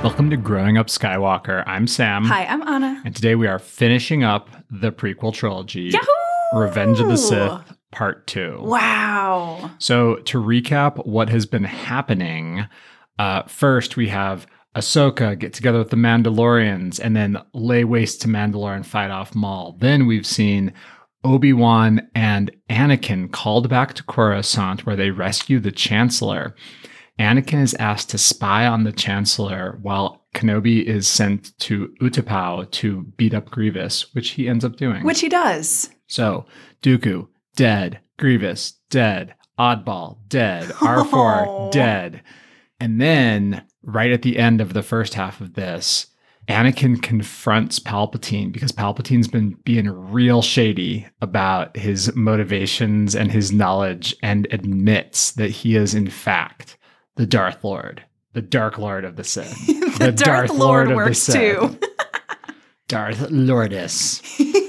Welcome to Growing Up Skywalker. I'm Sam. Hi, I'm Anna. And today we are finishing up the prequel trilogy, Yahoo! Revenge of the Sith, Part 2. Wow. So to recap what has been happening, first we have Ahsoka get together with the Mandalorians and then lay waste to Mandalore and fight off Maul. Then we've seen Obi-Wan and Anakin called back to Coruscant where they rescue the Chancellor. Anakin is asked to spy on the Chancellor while Kenobi is sent to Utapau to beat up Grievous, which he ends up doing. Which he does. So, Dooku, dead. Grievous, dead. Oddball, dead. R4, Oh. dead. And then, right at the end of the first half of this, Anakin confronts Palpatine because Palpatine's been being real shady about his motivations and his knowledge and admits that he is, in fact, the Darth Lord, the Dark Lord of the Sith. The Darth Lord works too. Darth Lordis.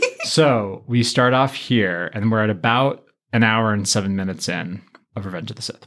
So we start off here, and we're at about an hour and 7 minutes in of Revenge of the Sith.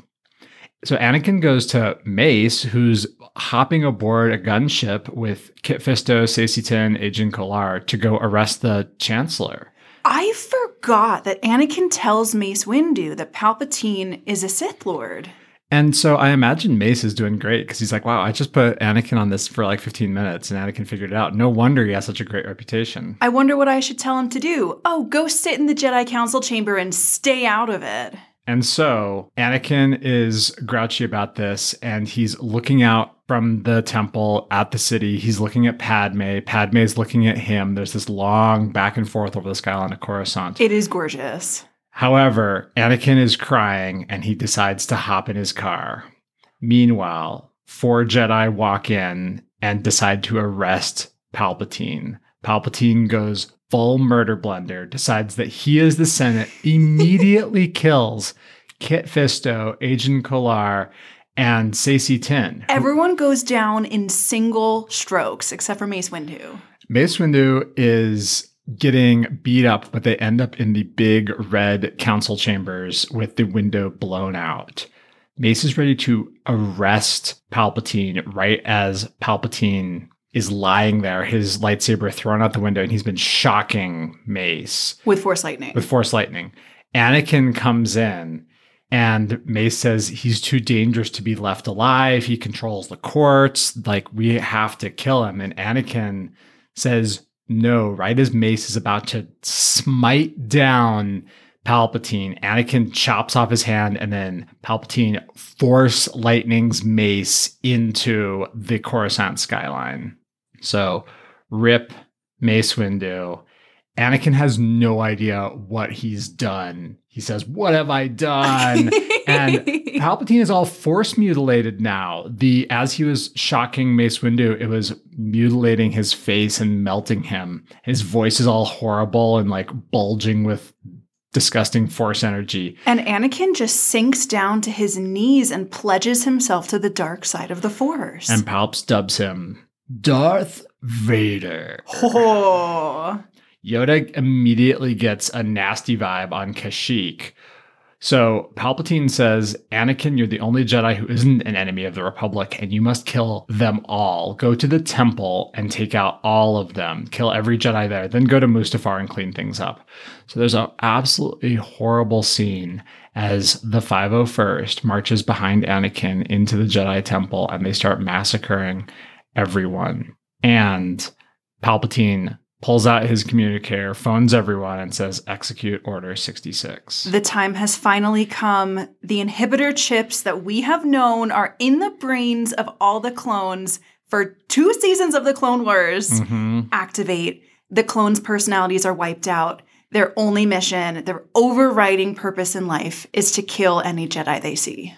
So Anakin goes to Mace, who's hopping aboard a gunship with Kit Fisto, Saesee Tiin, Kolar to go arrest the Chancellor. I forgot that Anakin tells Mace Windu that Palpatine is a Sith Lord. And so I imagine Mace is doing great because he's like, wow, I just put Anakin on this for like 15 minutes and Anakin figured it out. No wonder he has such a great reputation. I wonder what I should tell him to do. Oh, go sit in the Jedi Council chamber and stay out of it. And so Anakin is grouchy about this and he's looking out from the temple at the city. He's looking at Padme. Padme's looking at him. There's this long back and forth over the skyline of Coruscant. It is gorgeous. However, Anakin is crying and he decides to hop in his car. Meanwhile, 4 Jedi walk in and decide to arrest Palpatine. Palpatine goes full murder blender, decides that he is the Senate, immediately kills Kit Fisto, Agen Kolar, and Saesee Tiin. Everyone goes down in single strokes except for Mace Windu. Mace Windu is getting beat up, but they end up in the big red council chambers with the window blown out. Mace is ready to arrest Palpatine right as Palpatine is lying there, his lightsaber thrown out the window, and he's been shocking Mace. With Force Lightning. With Force Lightning. Anakin comes in, and Mace says he's too dangerous to be left alive. He controls the courts. Like, we have to kill him. And Anakin says, no, right as Mace is about to smite down Palpatine, Anakin chops off his hand and then Palpatine force lightnings Mace into the Coruscant skyline. So, rip Mace Windu. Anakin has no idea what he's done. He says, what have I done? And Palpatine is all force mutilated now. As he was shocking Mace Windu, it was mutilating his face and melting him. His voice is all horrible and like bulging with disgusting force energy. And Anakin just sinks down to his knees and pledges himself to the dark side of the Force. And Palps dubs him Darth Vader. Oh. Yoda immediately gets a nasty vibe on Kashyyyk. So Palpatine says, Anakin, you're the only Jedi who isn't an enemy of the Republic, and you must kill them all. Go to the temple and take out all of them. Kill every Jedi there. Then go to Mustafar and clean things up. So there's an absolutely horrible scene as the 501st marches behind Anakin into the Jedi temple, and they start massacring everyone. And Palpatine pulls out his communicator, phones everyone, and says, execute Order 66. The time has finally come. The inhibitor chips that we have known are in the brains of all the clones for 2 seasons of the Clone Wars activate. The clones' personalities are wiped out. Their only mission, their overriding purpose in life is to kill any Jedi they see.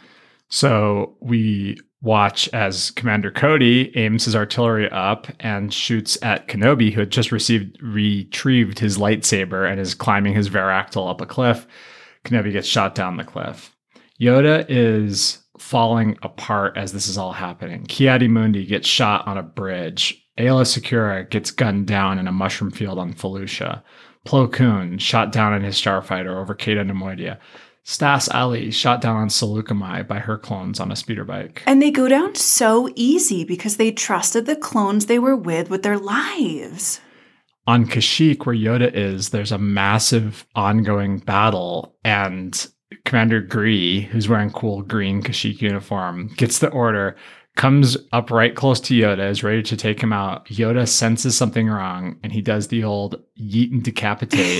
So we watch as Commander Cody aims his artillery up and shoots at Kenobi, who had just retrieved his lightsaber and is climbing his Varactyl up a cliff. Kenobi gets shot down the cliff. Yoda is falling apart as this is all happening. Ki-Adi-Mundi gets shot on a bridge. Aayla Secura gets gunned down in a mushroom field on Felucia. Plo Koon shot down in his starfighter over Cato Nemoidia. Stas Ali shot down on Saleucami by her clones on a speeder bike. And they go down so easy because they trusted the clones they were with their lives. On Kashyyyk, where Yoda is, there's a massive ongoing battle, and Commander Gree, who's wearing cool green Kashyyyk uniform, gets the order, comes up right close to Yoda, is ready to take him out. Yoda senses something wrong, and he does the old yeet and decapitate.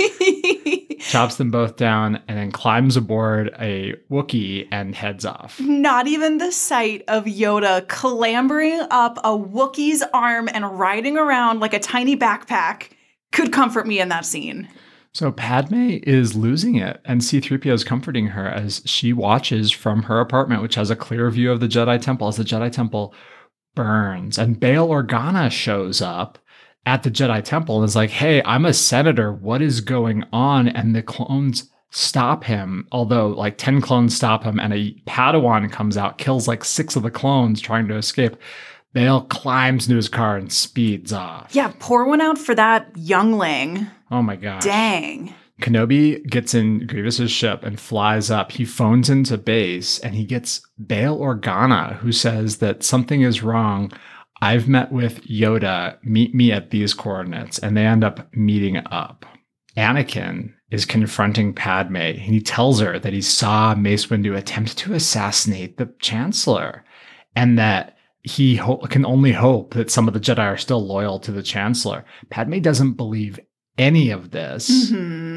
Chops them both down, and then climbs aboard a Wookiee and heads off. Not even the sight of Yoda clambering up a Wookiee's arm and riding around like a tiny backpack could comfort me in that scene. So Padme is losing it, and C-3PO is comforting her as she watches from her apartment, which has a clear view of the Jedi Temple, as the Jedi Temple burns. And Bail Organa shows up at the Jedi Temple and is like, hey, I'm a senator. What is going on? And the clones stop him, although like 10 clones stop him, and a Padawan comes out, kills like 6 of the clones trying to escape. Bail climbs into his car and speeds off. Yeah, pour one out for that youngling. Oh my gosh. Dang. Kenobi gets in Grievous's ship and flies up. He phones into base, and he gets Bail Organa, who says that something is wrong. I've met with Yoda. Meet me at these coordinates. And they end up meeting up. Anakin is confronting Padme, and he tells her that he saw Mace Windu attempt to assassinate the Chancellor, and that he can only hope that some of the Jedi are still loyal to the Chancellor. Padme doesn't believe any of this,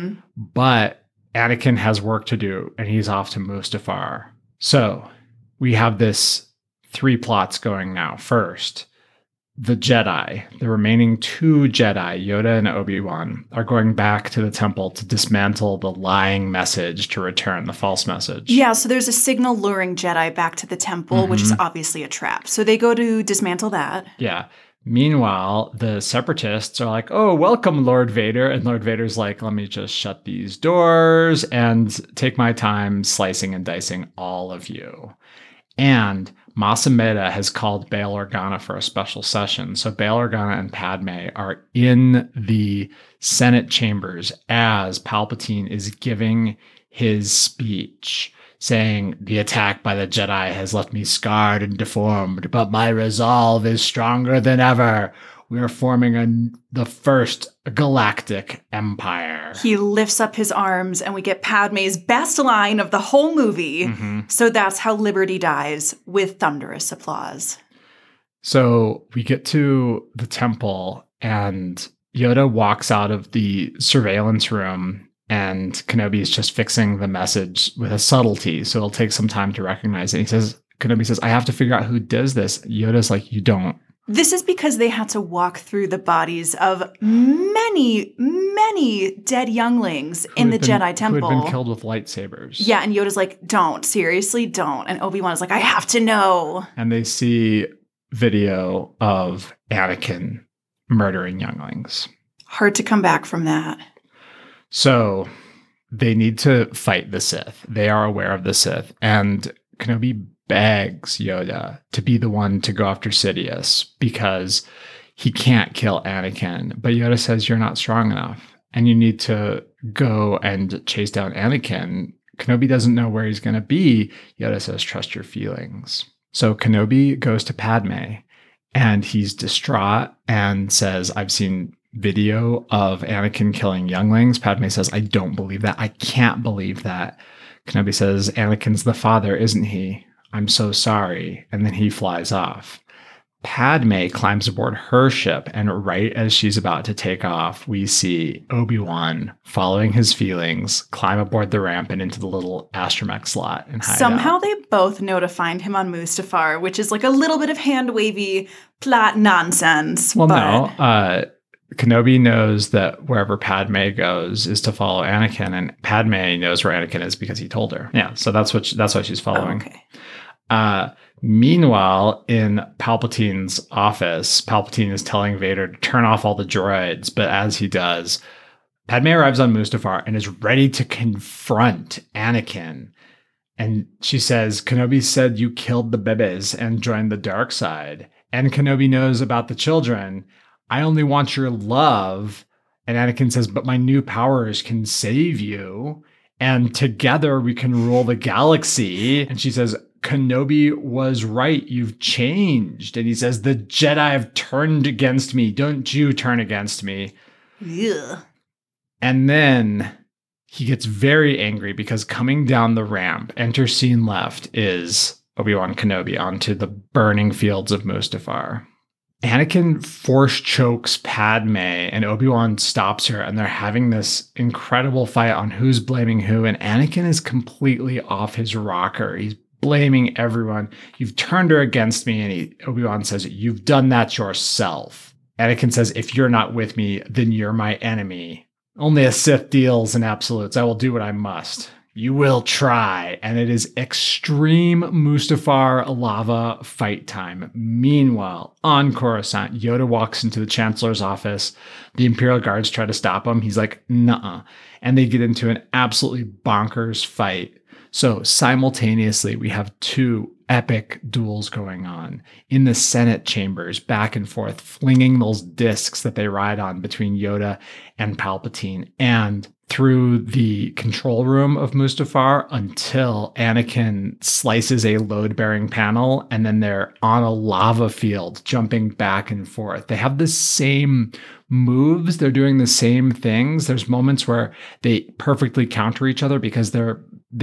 but Anakin has work to do, and he's off to Mustafar. So we have this 3 plots going now. First, the Jedi, the remaining 2 Jedi, Yoda and Obi-Wan, are going back to the temple to dismantle the lying message to return the false message. Yeah, so there's a signal luring Jedi back to the temple, which is obviously a trap. So they go to dismantle that. Yeah. Meanwhile, the separatists are like, oh, welcome, Lord Vader. And Lord Vader's like, let me just shut these doors and take my time slicing and dicing all of you. And Mas Amedda has called Bail Organa for a special session. So Bail Organa and Padme are in the Senate chambers as Palpatine is giving his speech, saying, the attack by the Jedi has left me scarred and deformed, but my resolve is stronger than ever. We are forming the first galactic empire. He lifts up his arms, and we get Padme's best line of the whole movie. So that's how liberty dies, with thunderous applause. So we get to the temple, and Yoda walks out of the surveillance room, and Kenobi is just fixing the message with a subtlety, so it'll take some time to recognize it. Kenobi says, I have to figure out who does this. Yoda's like, you don't. This is because they had to walk through the bodies of many, many dead younglings in the Jedi Temple. Who had been killed with lightsabers. Yeah, and Yoda's like, don't. Seriously, don't. And Obi-Wan is like, I have to know. And they see video of Anakin murdering younglings. Hard to come back from that. So they need to fight the Sith. They are aware of the Sith. And Kenobi begs Yoda to be the one to go after Sidious because he can't kill Anakin. But Yoda says, you're not strong enough, and you need to go and chase down Anakin. Kenobi doesn't know where he's going to be. Yoda says, trust your feelings. So Kenobi goes to Padme, and he's distraught and says, I've seen video of Anakin killing younglings. Padme says, I don't believe that. I can't believe that. Kenobi says, Anakin's the father, isn't he? I'm so sorry. And then he flies off. Padme climbs aboard her ship, and right as she's about to take off, we see Obi-Wan, following his feelings, climb aboard the ramp and into the little astromech slot and hide Somehow out. they both know to find him on Mustafar, which is like a little bit of hand-wavy plot nonsense. Well, no. Kenobi knows that wherever Padme goes is to follow Anakin, and Padme knows where Anakin is because he told her. Yeah, so that's why she's following. Okay. Meanwhile, in Palpatine's office, Palpatine is telling Vader to turn off all the droids, but as he does, Padme arrives on Mustafar and is ready to confront Anakin. And she says, Kenobi said you killed the bebes and joined the dark side. And Kenobi knows about the children. I only want your love. And Anakin says, but my new powers can save you. And together we can rule the galaxy. And she says, Kenobi was right. You've changed. And he says, the Jedi have turned against me. Don't you turn against me. Yeah. And then he gets very angry because coming down the ramp, enter scene left, is Obi-Wan Kenobi onto the burning fields of Mustafar. Anakin force chokes Padme and Obi-Wan stops her, and they're having this incredible fight on who's blaming who. And Anakin is completely off his rocker. He's blaming everyone. You've turned her against me. And Obi-Wan says, you've done that yourself. Anakin says, if you're not with me, then you're my enemy. Only a Sith deals in absolutes. I will do what I must. You will try. And it is extreme Mustafar lava fight time. Meanwhile, on Coruscant, Yoda walks into the Chancellor's office. The Imperial Guards try to stop him. He's like, nuh-uh. And they get into an absolutely bonkers fight. So simultaneously, we have two epic duels going on in the Senate chambers, back and forth, flinging those discs that they ride on between Yoda and Palpatine, and through the control room of Mustafar until Anakin slices a load-bearing panel, and then they're on a lava field, jumping back and forth. They have the same moves. They're doing the same things. There's moments where they perfectly counter each other because they're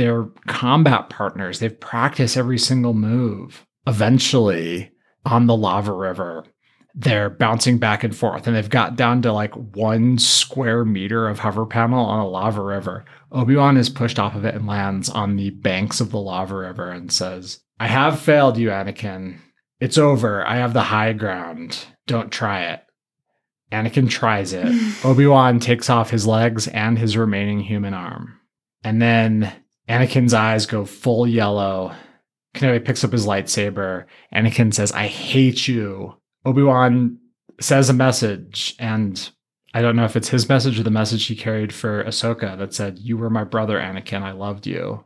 combat partners. They've practiced every single move. Eventually, on the lava river, they're bouncing back and forth, and they've got down to like 1 square meter of hover panel on a lava river. Obi-Wan is pushed off of it and lands on the banks of the lava river and says, I have failed you, Anakin. It's over. I have the high ground. Don't try it. Anakin tries it. Obi-Wan takes off his legs and his remaining human arm. And then Anakin's eyes go full yellow. Kenobi picks up his lightsaber. Anakin says, I hate you. Obi-Wan says a message, and I don't know if it's his message or the message he carried for Ahsoka that said, you were my brother, Anakin. I loved you.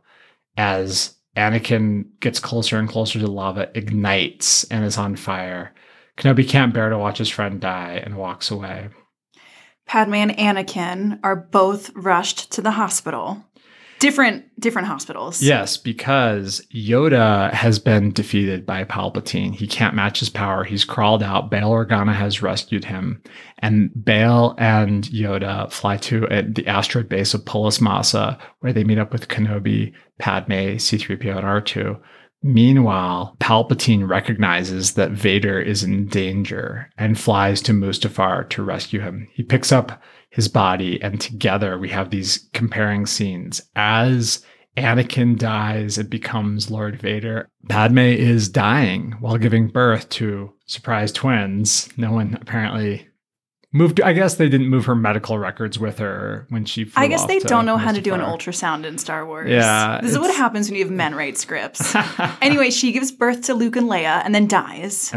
As Anakin gets closer and closer to the lava, ignites and is on fire. Kenobi can't bear to watch his friend die and walks away. Padme and Anakin are both rushed to the hospital. Different hospitals. Yes, because Yoda has been defeated by Palpatine. He can't match his power. He's crawled out. Bail Organa has rescued him. And Bail and Yoda fly to the asteroid base of Polis Massa, where they meet up with Kenobi, Padme, C-3PO, and R2. Meanwhile, Palpatine recognizes that Vader is in danger and flies to Mustafar to rescue him. He picks up his body, and together we have these comparing scenes. As Anakin dies and becomes Lord Vader, Padme is dying while giving birth to surprise twins. No one apparently moved. I guess they didn't move her medical records with her when she flew I guess off they don't know how to Mustafar. do an ultrasound in Star Wars. Yeah, This is what happens when you have men write scripts. Anyway, she gives birth to Luke and Leia and then dies.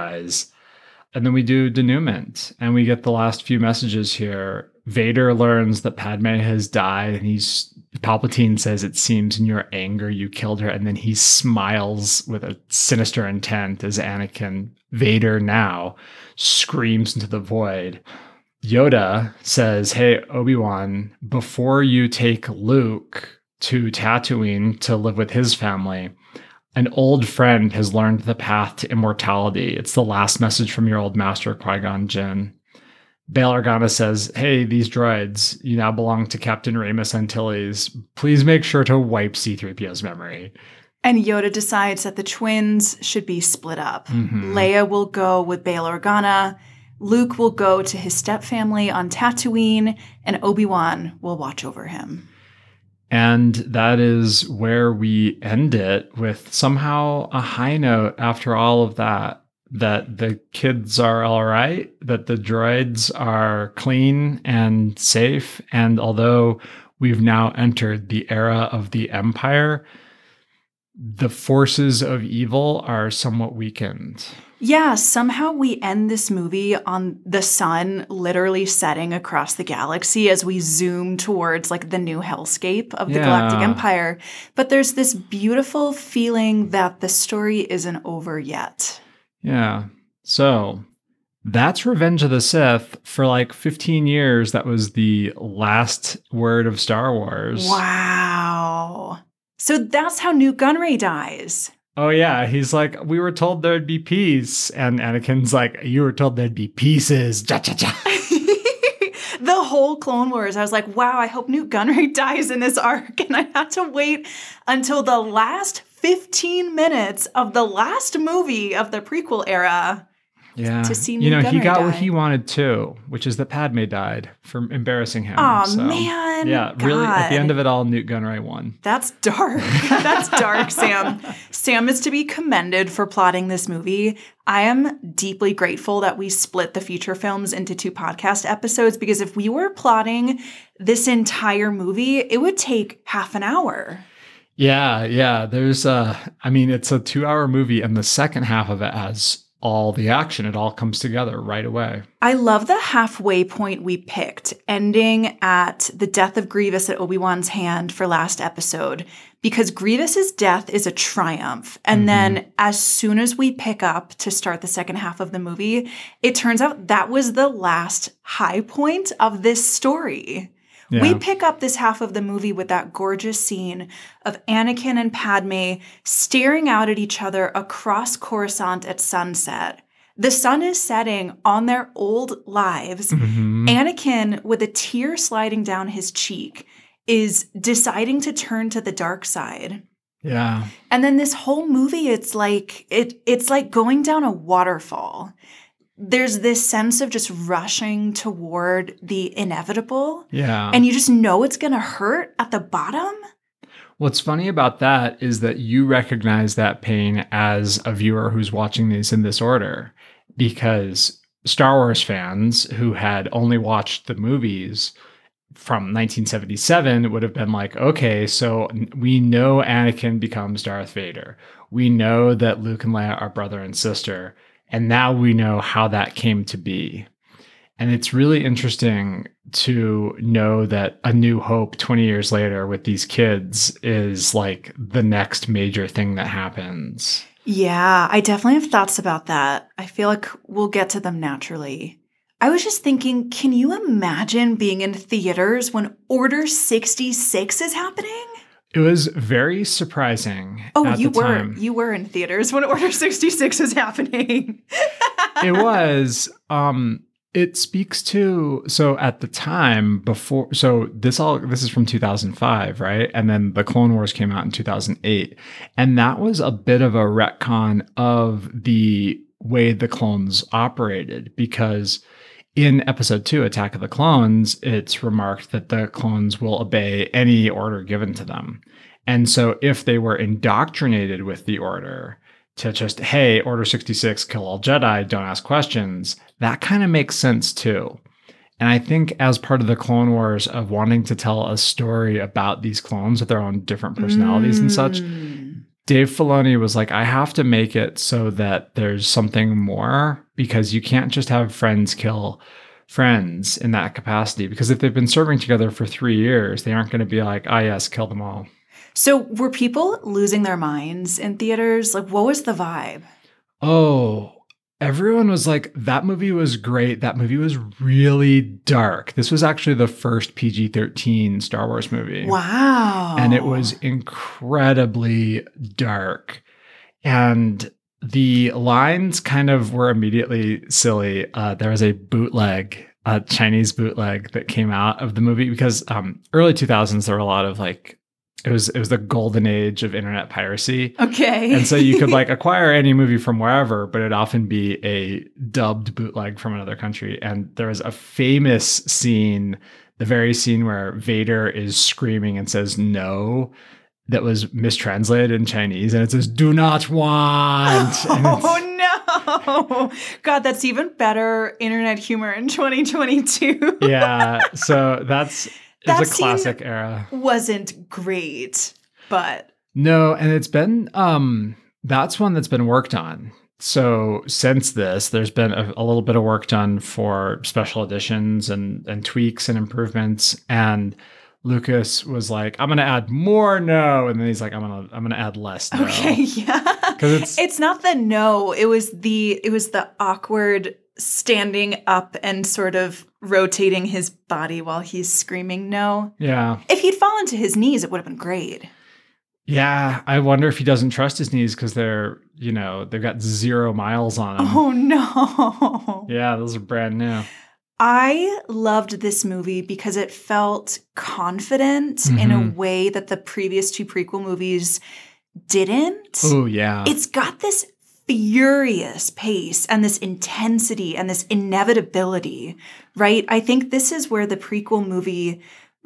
And then we do denouement, and we get the last few messages here. Vader learns that Padme has died, and Palpatine says, it seems in your anger you killed her. And then he smiles with a sinister intent as Anakin, Vader now, screams into the void. Yoda says, hey, Obi-Wan, before you take Luke to Tatooine to live with his family, an old friend has learned the path to immortality. It's the last message from your old master, Qui-Gon Jinn. Bail Organa says, hey, these droids, you now belong to Captain Remus Antilles. Please make sure to wipe C-3PO's memory. And Yoda decides that the twins should be split up. Mm-hmm. Leia will go with Bail Organa. Luke will go to his stepfamily on Tatooine, and Obi-Wan will watch over him. And that is where we end it, with somehow a high note after all of that the kids are all right, that the droids are clean and safe. And although we've now entered the era of the Empire, the forces of evil are somewhat weakened. Yeah, somehow we end this movie on the sun literally setting across the galaxy as we zoom towards like the new hellscape of the Galactic Empire. But there's this beautiful feeling that the story isn't over yet. Yeah. So That's Revenge of the Sith. For like 15 years, that was the last word of Star Wars. Wow. So that's how Newt Gunray dies. Oh, yeah. He's like, we were told there'd be peace. And Anakin's like, you were told there'd be pieces. Ja, ja, ja. The whole Clone Wars, I was like, wow, I hope Newt Gunray dies in this arc. And I had to wait until the last 15 minutes of the last movie of the prequel era to see Newt Gunray he got die. what he wanted too, which is that Padme died for embarrassing him. Oh, man. Yeah, God. really, at the end of it all, Newt Gunray won. That's dark. That's dark, Sam. Sam is to be commended for plotting this movie. I am deeply grateful that we split the feature films into 2 podcast episodes, because if we were plotting this entire movie, it would take half an hour. Yeah. There's it's a 2-hour movie, and the second half of it has all the action. It all comes together right away. I love the halfway point we picked, ending at the death of Grievous at Obi-Wan's hand for last episode, because Grievous's death is a triumph. And then as soon as we pick up to start the second half of the movie, it turns out that was the last high point of this story. Yeah. We pick up this half of the movie with that gorgeous scene of Anakin and Padme staring out at each other across Coruscant at sunset. The sun is setting on their old lives. Anakin, with a tear sliding down his cheek, is deciding to turn to the dark side. Yeah. And then this whole movie, it's like going down a waterfall. There's this sense of just rushing toward the inevitable. Yeah. And you just know it's going to hurt at the bottom. What's funny about that is that you recognize that pain as a viewer who's watching these in this order, because Star Wars fans who had only watched the movies from 1977 would have been like, okay, so we know Anakin becomes Darth Vader. We know that Luke and Leia are brother and sister. And now we know how that came to be. And it's really interesting to know that A New Hope 20 years later with these kids is like the next major thing that happens. Yeah, I definitely have thoughts about that. I feel like we'll get to them naturally. I was just thinking, can you imagine being in theaters when Order 66 is happening? It was very surprising. Oh, you were in theaters when Order 66 was happening. It was. It speaks to, so at the time before, so this is from 2005, right? And then the Clone Wars came out in 2008. And that was a bit of a retcon of the way the clones operated, because in episode 2, Attack of the Clones, it's remarked that the clones will obey any order given to them. And so if they were indoctrinated with the order to just, hey, Order 66, kill all Jedi, don't ask questions, that kind of makes sense too. And I think as part of the Clone Wars of wanting to tell a story about these clones with their own different personalities and such, Dave Filoni was like, I have to make it so that there's something more, because you can't just have friends kill friends in that capacity, because if they've been serving together for 3 years, they aren't going to be like, ah, yes, kill them all. So were people losing their minds in theaters? Like, what was the vibe? Oh, everyone was like, that movie was great. That movie was really dark. This was actually the first PG-13 Star Wars movie. Wow. And it was incredibly dark. And the lines kind of were immediately silly. There was a bootleg, a Chinese bootleg that came out of the movie, because early 2000s, there were a lot of like, it was the golden age of internet piracy. Okay. And so you could like acquire any movie from wherever, but it'd often be a dubbed bootleg from another country. And there was a famous scene, the very scene where Vader is screaming and says no, that was mistranslated in Chinese. And it says, do not want. Oh, no. God, that's even better internet humor in 2022. Yeah. So it's a classic era. Wasn't great, but no, and it's been that's one that's been worked on. So since this, there's been a little bit of work done for special editions and tweaks and improvements. And Lucas was like, I'm gonna add more no, and then he's like, I'm gonna add less no. Okay, yeah. Because it's not the no, it was the awkward standing up and sort of rotating his body while he's screaming no. Yeah. If he'd fallen to his knees, it would have been great. Yeah. I wonder if he doesn't trust his knees because they're, they've got 0 miles on them. Oh, no. Yeah, those are brand new. I loved this movie because it felt confident in a way that the previous 2 prequel movies didn't. Oh, yeah. It's got this furious pace and this intensity and this inevitability, right? I think this is where the prequel movie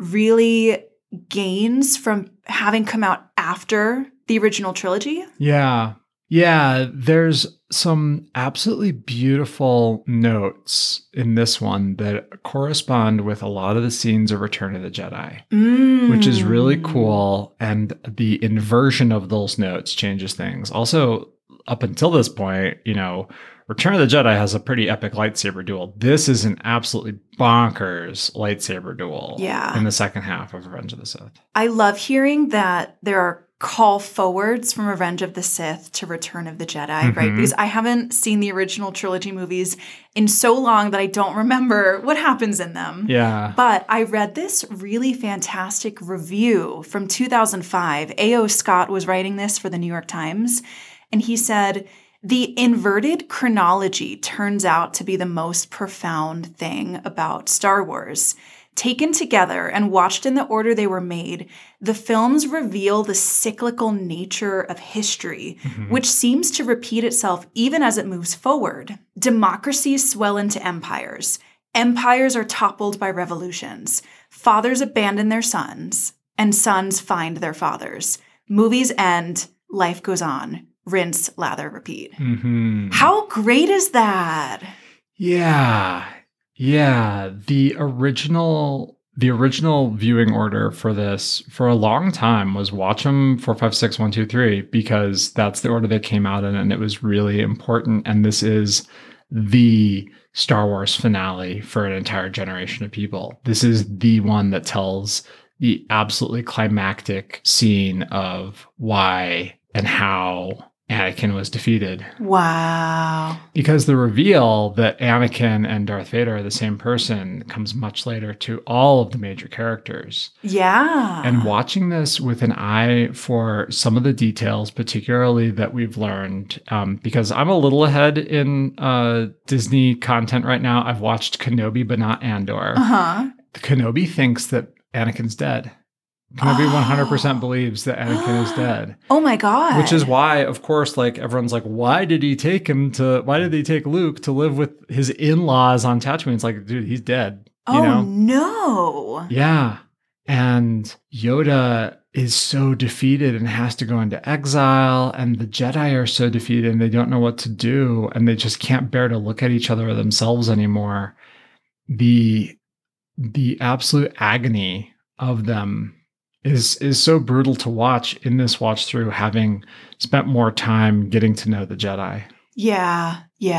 really gains from having come out after the original trilogy. Yeah. Yeah, there's some absolutely beautiful notes in this one that correspond with a lot of the scenes of Return of the Jedi, which is really cool. And the inversion of those notes changes things. Also, up until this point, Return of the Jedi has a pretty epic lightsaber duel. This is an absolutely bonkers lightsaber duel in the second half of Revenge of the Sith. I love hearing that there are call forwards from Revenge of the Sith to Return of the Jedi, right? Because I haven't seen the original trilogy movies in so long that I don't remember what happens in them. Yeah. But I read this really fantastic review from 2005. A.O. Scott was writing this for the New York Times, and he said, the inverted chronology turns out to be the most profound thing about Star Wars. Taken together and watched in the order they were made, the films reveal the cyclical nature of history, which seems to repeat itself even as it moves forward. Democracies swell into empires. Empires are toppled by revolutions. Fathers abandon their sons, and sons find their fathers. Movies end, life goes on. Rinse, lather, repeat. How great is that? Yeah. Yeah, the original viewing order for this for a long time was watch them 4, 5, 6, 1, 2, 3 because that's the order they came out in, and it was really important. And this is the Star Wars finale for an entire generation of people. This is the one that tells the absolutely climactic scene of why and how Anakin was defeated. Wow. Because the reveal that Anakin and Darth Vader are the same person comes much later to all of the major characters. Yeah. And watching this with an eye for some of the details, particularly that we've learned, because I'm a little ahead in Disney content right now. I've watched Kenobi, but not Andor. Kenobi thinks that Anakin's dead. Kenobi 100% believes that Anakin is dead. Oh my God. Which is why, of course, everyone's like, why did they take Luke to live with his in-laws on Tatooine? It's like, dude, he's dead. No. Yeah. And Yoda is so defeated and has to go into exile, and the Jedi are so defeated and they don't know what to do, and they just can't bear to look at each other or themselves anymore. The absolute agony of them is so brutal to watch in this watch through, having spent more time getting to know the Jedi. Yeah.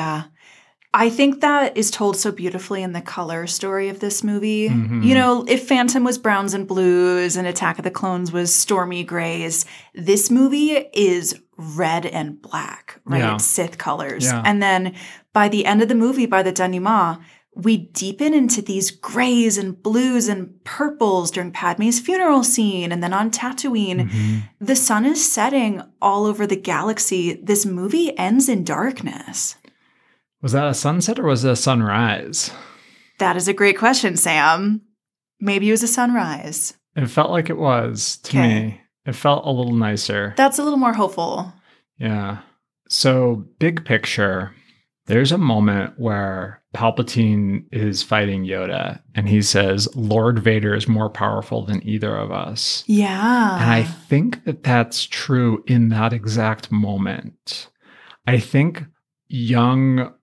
I think that is told so beautifully in the color story of this movie. If Phantom was browns and blues and Attack of the Clones was stormy grays, this movie is red and black, right? Yeah. It's Sith colors. Yeah. And then by the end of the movie, by the denouement, we deepen into these grays and blues and purples during Padme's funeral scene. And then on Tatooine, the sun is setting all over the galaxy. This movie ends in darkness. Was that a sunset or was it a sunrise? That is a great question, Sam. Maybe it was a sunrise. It felt like it was to me. It felt a little nicer. That's a little more hopeful. Yeah. So big picture, there's a moment where Palpatine is fighting Yoda and he says, Lord Vader is more powerful than either of us. Yeah. And I think that that's true in that exact moment. I think young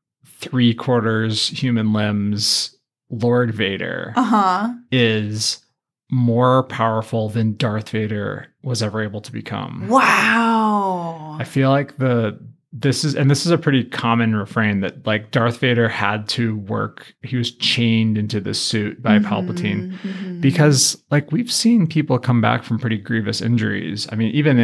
3/4 human limbs Lord Vader is more powerful than Darth Vader was ever able to become. Wow. I feel like this is a pretty common refrain that Darth Vader had to work. He was chained into the suit by Palpatine because we've seen people come back from pretty grievous injuries. I mean, even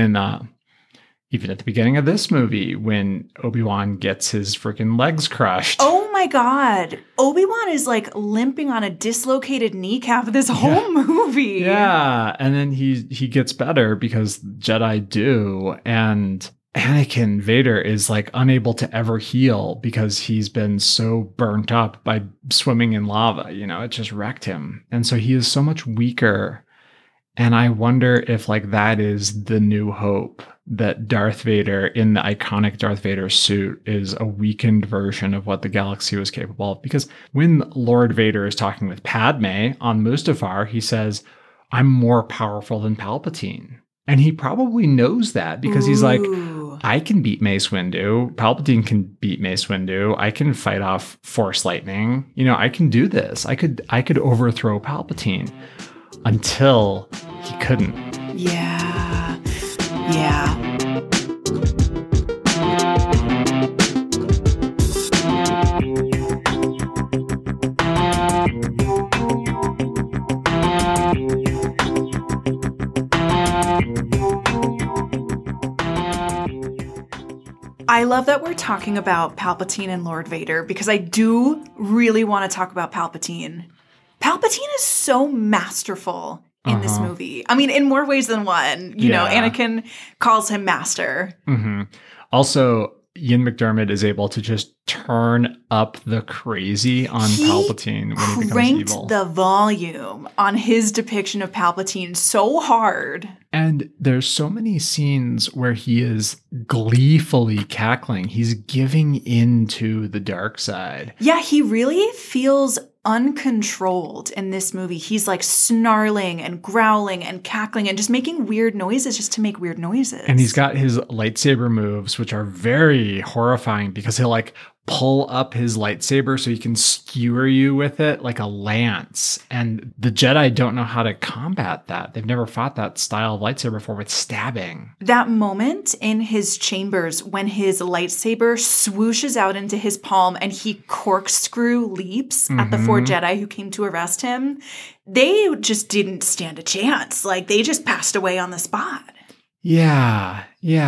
at the beginning of this movie when Obi-Wan gets his freaking legs crushed. Oh my my God. Obi-Wan is like limping on a dislocated kneecap this whole movie. Yeah. And then he gets better because Jedi do. And Anakin Vader is like unable to ever heal because he's been so burnt up by swimming in lava. You know, it just wrecked him. And so he is so much weaker. And I wonder if like that is the new hope, that Darth Vader in the iconic Darth Vader suit is a weakened version of what the galaxy was capable of. Because when Lord Vader is talking with Padme on Mustafar, he says, I'm more powerful than Palpatine. And he probably knows that because he's like, I can beat Mace Windu. Palpatine can beat Mace Windu. I can fight off Force lightning. You know, I can do this. I could overthrow Palpatine until he couldn't. Yeah. Yeah. I love that we're talking about Palpatine and Lord Vader because I do really want to talk about Palpatine. Palpatine is so masterful in this movie. I mean, in more ways than one. You know, Anakin calls him master. Mm-hmm. Also, Ian McDiarmid is able to just turn up the crazy on Palpatine when he becomes evil. The volume on his depiction of Palpatine so hard. And there's so many scenes where he is gleefully cackling. He's giving into the dark side. Yeah, he really feels uncontrolled in this movie. He's like snarling and growling and cackling and just making weird noises just to make weird noises. And he's got his lightsaber moves, which are very horrifying because he'll like pull up his lightsaber so he can skewer you with it like a lance. And the Jedi don't know how to combat that. They've never fought that style of lightsaber before with stabbing. That moment in his chambers when his lightsaber swooshes out into his palm and he corkscrew leaps at the 4 Jedi who came to arrest him, they just didn't stand a chance. Like, they just passed away on the spot. Yeah.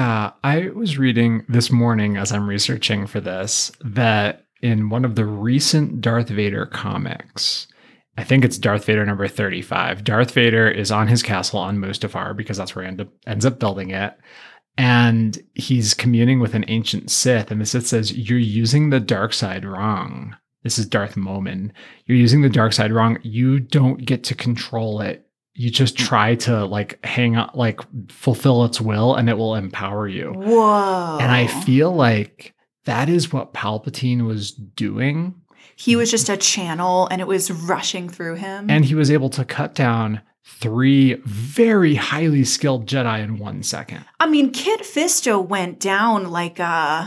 I was reading this morning as I'm researching for this that in one of the recent Darth Vader comics, I think it's Darth Vader number 35, Darth Vader is on his castle on Mustafar because that's where he ends up building it. And he's communing with an ancient Sith. And the Sith says, you're using the dark side wrong. This is Darth Momin. You're using the dark side wrong. You don't get to control it. You just try to like hang out, like fulfill its will, and it will empower you. Whoa. And I feel like that is what Palpatine was doing. He was just a channel and it was rushing through him. And he was able to cut down 3 very highly skilled Jedi in 1 second. I mean, Kit Fisto went down like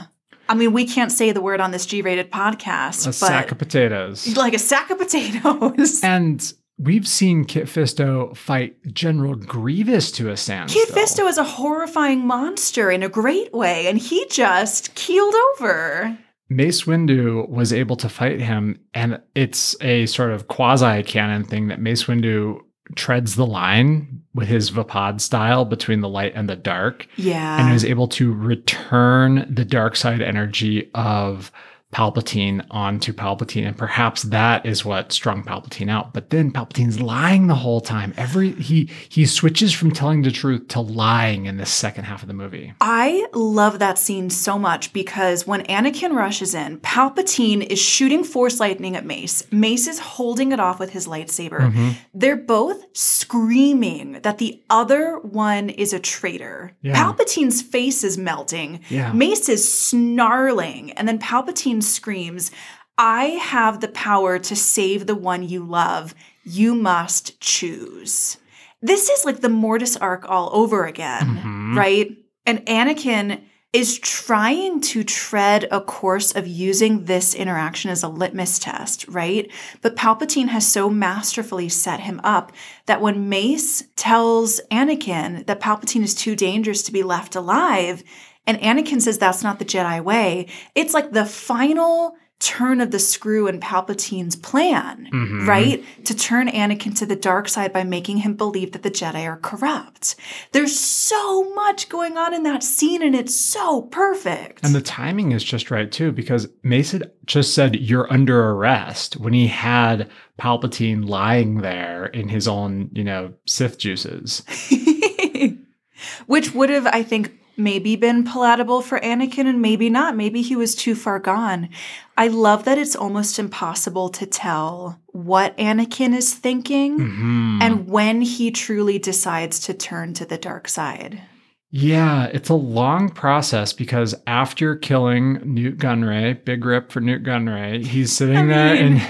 we can't say the word on this G-rated podcast. A sack of potatoes. Like a sack of potatoes. And we've seen Kit Fisto fight General Grievous to a standstill. Kit Fisto is a horrifying monster in a great way, and he just keeled over. Mace Windu was able to fight him, and it's a sort of quasi-canon thing that Mace Windu treads the line with his Vapad style between the light and the dark. Yeah. And is able to return the dark side energy of Palpatine onto Palpatine, and perhaps that is what strung Palpatine out. But then Palpatine's lying the whole time. He switches from telling the truth to lying in the second half of the movie. I love that scene so much because when Anakin rushes in, Palpatine is shooting Force lightning at Mace. Mace is holding it off with his lightsaber. Mm-hmm. They're both screaming that the other one is a traitor. Yeah. Palpatine's face is melting. Yeah. Mace is snarling, and then Palpatine screams, I have the power to save the one you love. You must choose. This is like the Mortis arc all over again, right? And Anakin is trying to tread a course of using this interaction as a litmus test, right? But Palpatine has so masterfully set him up that when Mace tells Anakin that Palpatine is too dangerous to be left alive, and Anakin says that's not the Jedi way, it's like the final turn of the screw in Palpatine's plan, Mhm. right? To turn Anakin to the dark side by making him believe that the Jedi are corrupt. There's so much going on in that scene, and it's so perfect. And the timing is just right, too, because Mace had just said, "You're under arrest," when he had Palpatine lying there in his own, Sith juices. Which would have, I think, maybe been palatable for Anakin and maybe not. Maybe he was too far gone. I love that it's almost impossible to tell what Anakin is thinking and when he truly decides to turn to the dark side. Yeah, it's a long process because after killing Newt Gunray, big rip for Newt Gunray, he's sitting there and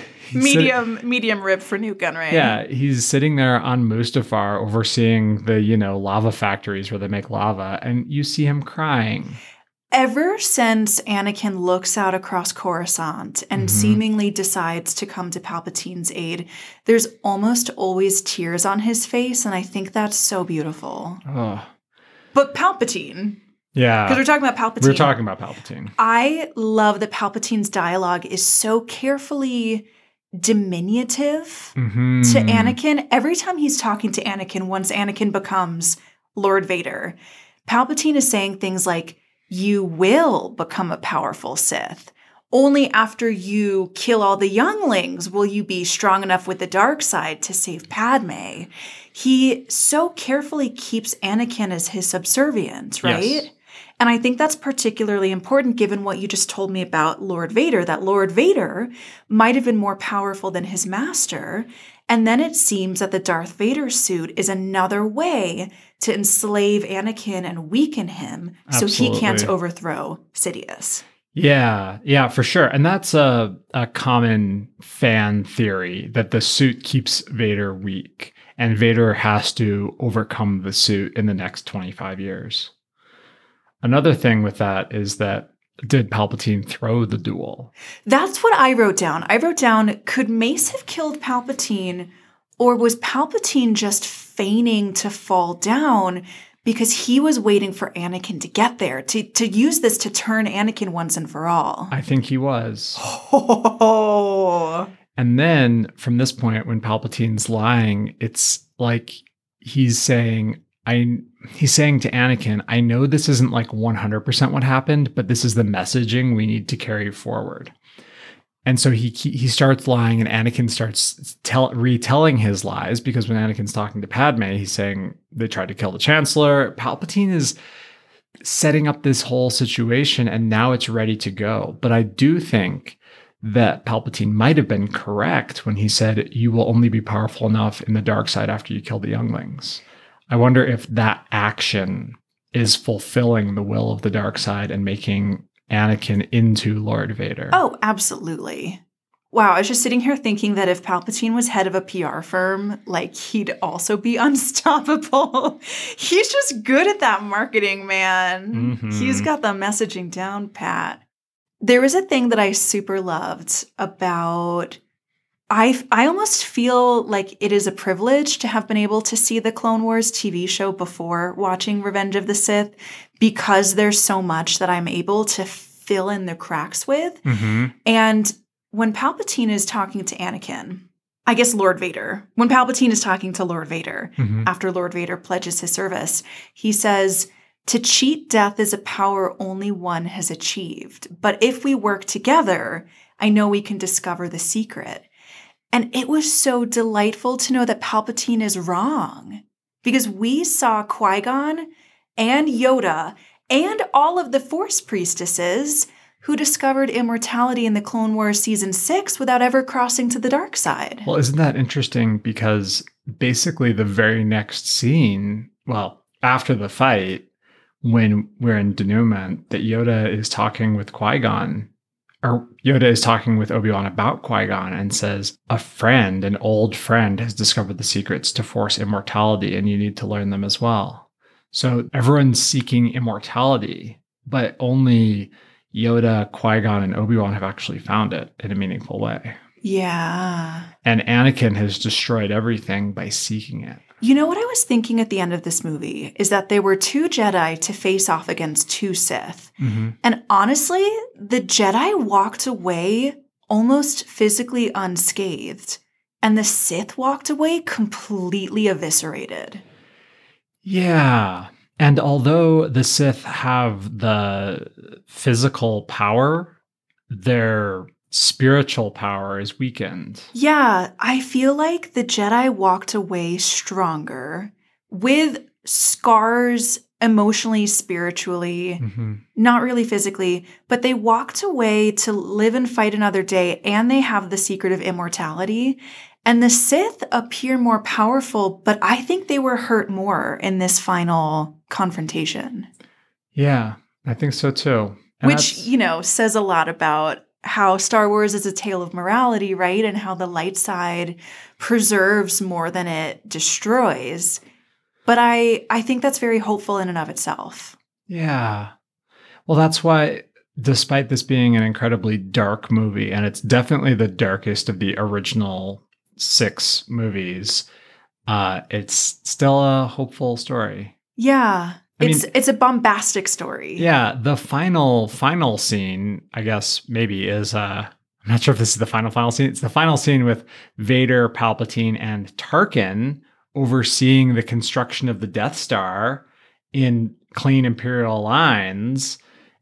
medium rib for Newt Gunray. Yeah, he's sitting there on Mustafar overseeing the, lava factories where they make lava, and you see him crying. Ever since Anakin looks out across Coruscant and seemingly decides to come to Palpatine's aid, there's almost always tears on his face, and I think that's so beautiful. Oh. But Palpatine. Yeah. Because we're talking about Palpatine. We're talking about Palpatine. I love that Palpatine's dialogue is so carefully diminutive to Anakin. Every time he's talking to Anakin, once Anakin becomes Lord Vader, Palpatine is saying things like, "You will become a powerful Sith. Only after you kill all the younglings will you be strong enough with the dark side to save Padme." He so carefully keeps Anakin as his subservient, right? Yes. And I think that's particularly important given what you just told me about Lord Vader, that Lord Vader might have been more powerful than his master. And then it seems that the Darth Vader suit is another way to enslave Anakin and weaken him so he can't overthrow Sidious. Yeah, for sure. And that's a common fan theory that the suit keeps Vader weak and Vader has to overcome the suit in the next 25 years. Another thing with that is that did Palpatine throw the duel? That's what I wrote down. I wrote down, could Mace have killed Palpatine, or was Palpatine just feigning to fall down because he was waiting for Anakin to get there, to use this to turn Anakin once and for all? I think he was. Oh. And then from this point, when Palpatine's lying, it's like he's saying to Anakin, "I know this isn't like 100% what happened, but this is the messaging we need to carry forward." And so he starts lying, and Anakin starts retelling his lies, because when Anakin's talking to Padme, he's saying they tried to kill the Chancellor. Palpatine is setting up this whole situation, and now it's ready to go. But I do think that Palpatine might have been correct when he said, "You will only be powerful enough in the dark side after you kill the younglings." I wonder if that action is fulfilling the will of the dark side and making Anakin into Lord Vader. Oh, absolutely. Wow, I was just sitting here thinking that if Palpatine was head of a PR firm, like, he'd also be unstoppable. He's just good at that marketing, man. He's got the messaging down pat. There was a thing that I super loved about... I almost feel like it is a privilege to have been able to see the Clone Wars TV show before watching Revenge of the Sith, because there's so much that I'm able to fill in the cracks with. And when Palpatine is talking to Anakin, I guess Lord Vader, when Palpatine is talking to Lord Vader, after Lord Vader pledges his service, he says, "To cheat death is a power only one has achieved. But if we work together, I know we can discover the secret." And it was so delightful to know that Palpatine is wrong, because we saw Qui-Gon and Yoda and all of the Force priestesses who discovered immortality in the Clone Wars Season 6 without ever crossing to the dark side. Well, isn't that interesting? Because basically the very next scene, well, after the fight, when we're in denouement, that Yoda is talking with Qui-Gon, or Yoda is talking with Obi-Wan about Qui-Gon and says, an old friend has discovered the secrets to Force immortality, and you need to learn them as well. So everyone's seeking immortality, but only Yoda, Qui-Gon, and Obi-Wan have actually found it in a meaningful way. Yeah. And Anakin has destroyed everything by seeking it. You know what I was thinking at the end of this movie is that there were 2 Jedi to face off against 2 Sith. And honestly, the Jedi walked away almost physically unscathed, and the Sith walked away completely eviscerated. Yeah. And although the Sith have the physical power, their spiritual power is weakened. Yeah, I feel like the Jedi walked away stronger with scars emotionally, spiritually, not really physically, but they walked away to live and fight another day, and they have the secret of immortality. And the Sith appear more powerful, but I think they were hurt more in this final confrontation. Yeah, I think so too. And which, says a lot about how Star Wars is a tale of morality, right? And how the light side preserves more than it destroys. But I think that's very hopeful in and of itself. Yeah. Well, that's why, despite this being an incredibly dark movie, and it's definitely the darkest of the original 6 movies, it's still a hopeful story. Yeah. It's a bombastic story. Yeah. The final scene, I guess, maybe is, I'm not sure if this is the final scene. It's the final scene with Vader, Palpatine, and Tarkin overseeing the construction of the Death Star in clean Imperial lines.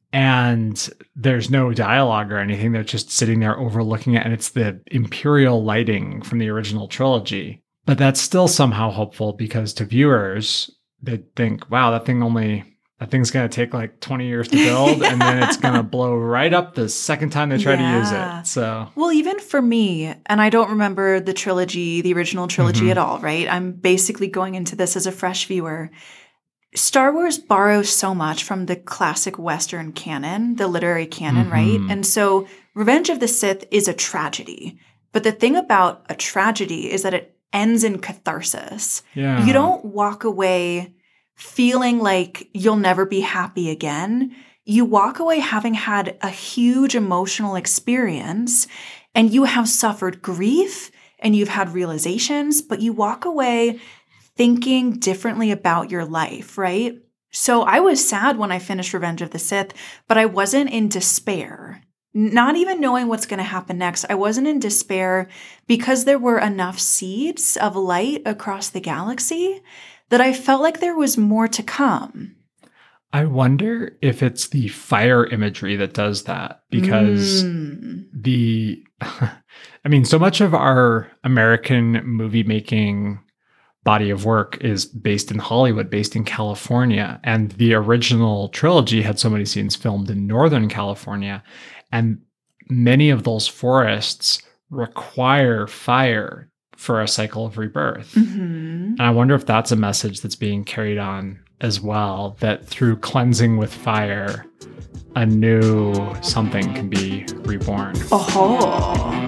And there's no dialogue or anything. They're just sitting there overlooking it. And it's the Imperial lighting from the original trilogy. But that's still somehow hopeful, because to viewers, they think, wow, that thing's going to take like 20 years to build. And then it's going to blow right up the second time they try to use it. So, well, even for me, and I don't remember the original trilogy at all, right? I'm basically going into this as a fresh viewer. Star Wars borrows so much from the classic Western canon, the literary canon, right? And so Revenge of the Sith is a tragedy. But the thing about a tragedy is that it ends in catharsis. Yeah. You don't walk away feeling like you'll never be happy again. You walk away having had a huge emotional experience, and you have suffered grief and you've had realizations, but you walk away thinking differently about your life, right? So I was sad when I finished Revenge of the Sith, but I wasn't in despair. Not even knowing what's going to happen next, I wasn't in despair, because there were enough seeds of light across the galaxy that I felt like there was more to come. I wonder if it's the fire imagery that does that, because so much of our American movie making body of work is based in Hollywood, based in California. And the original trilogy had so many scenes filmed in Northern California. And many of those forests require fire for a cycle of rebirth. And I wonder if that's a message that's being carried on as well, that through cleansing with fire, a new something can be reborn. Oh.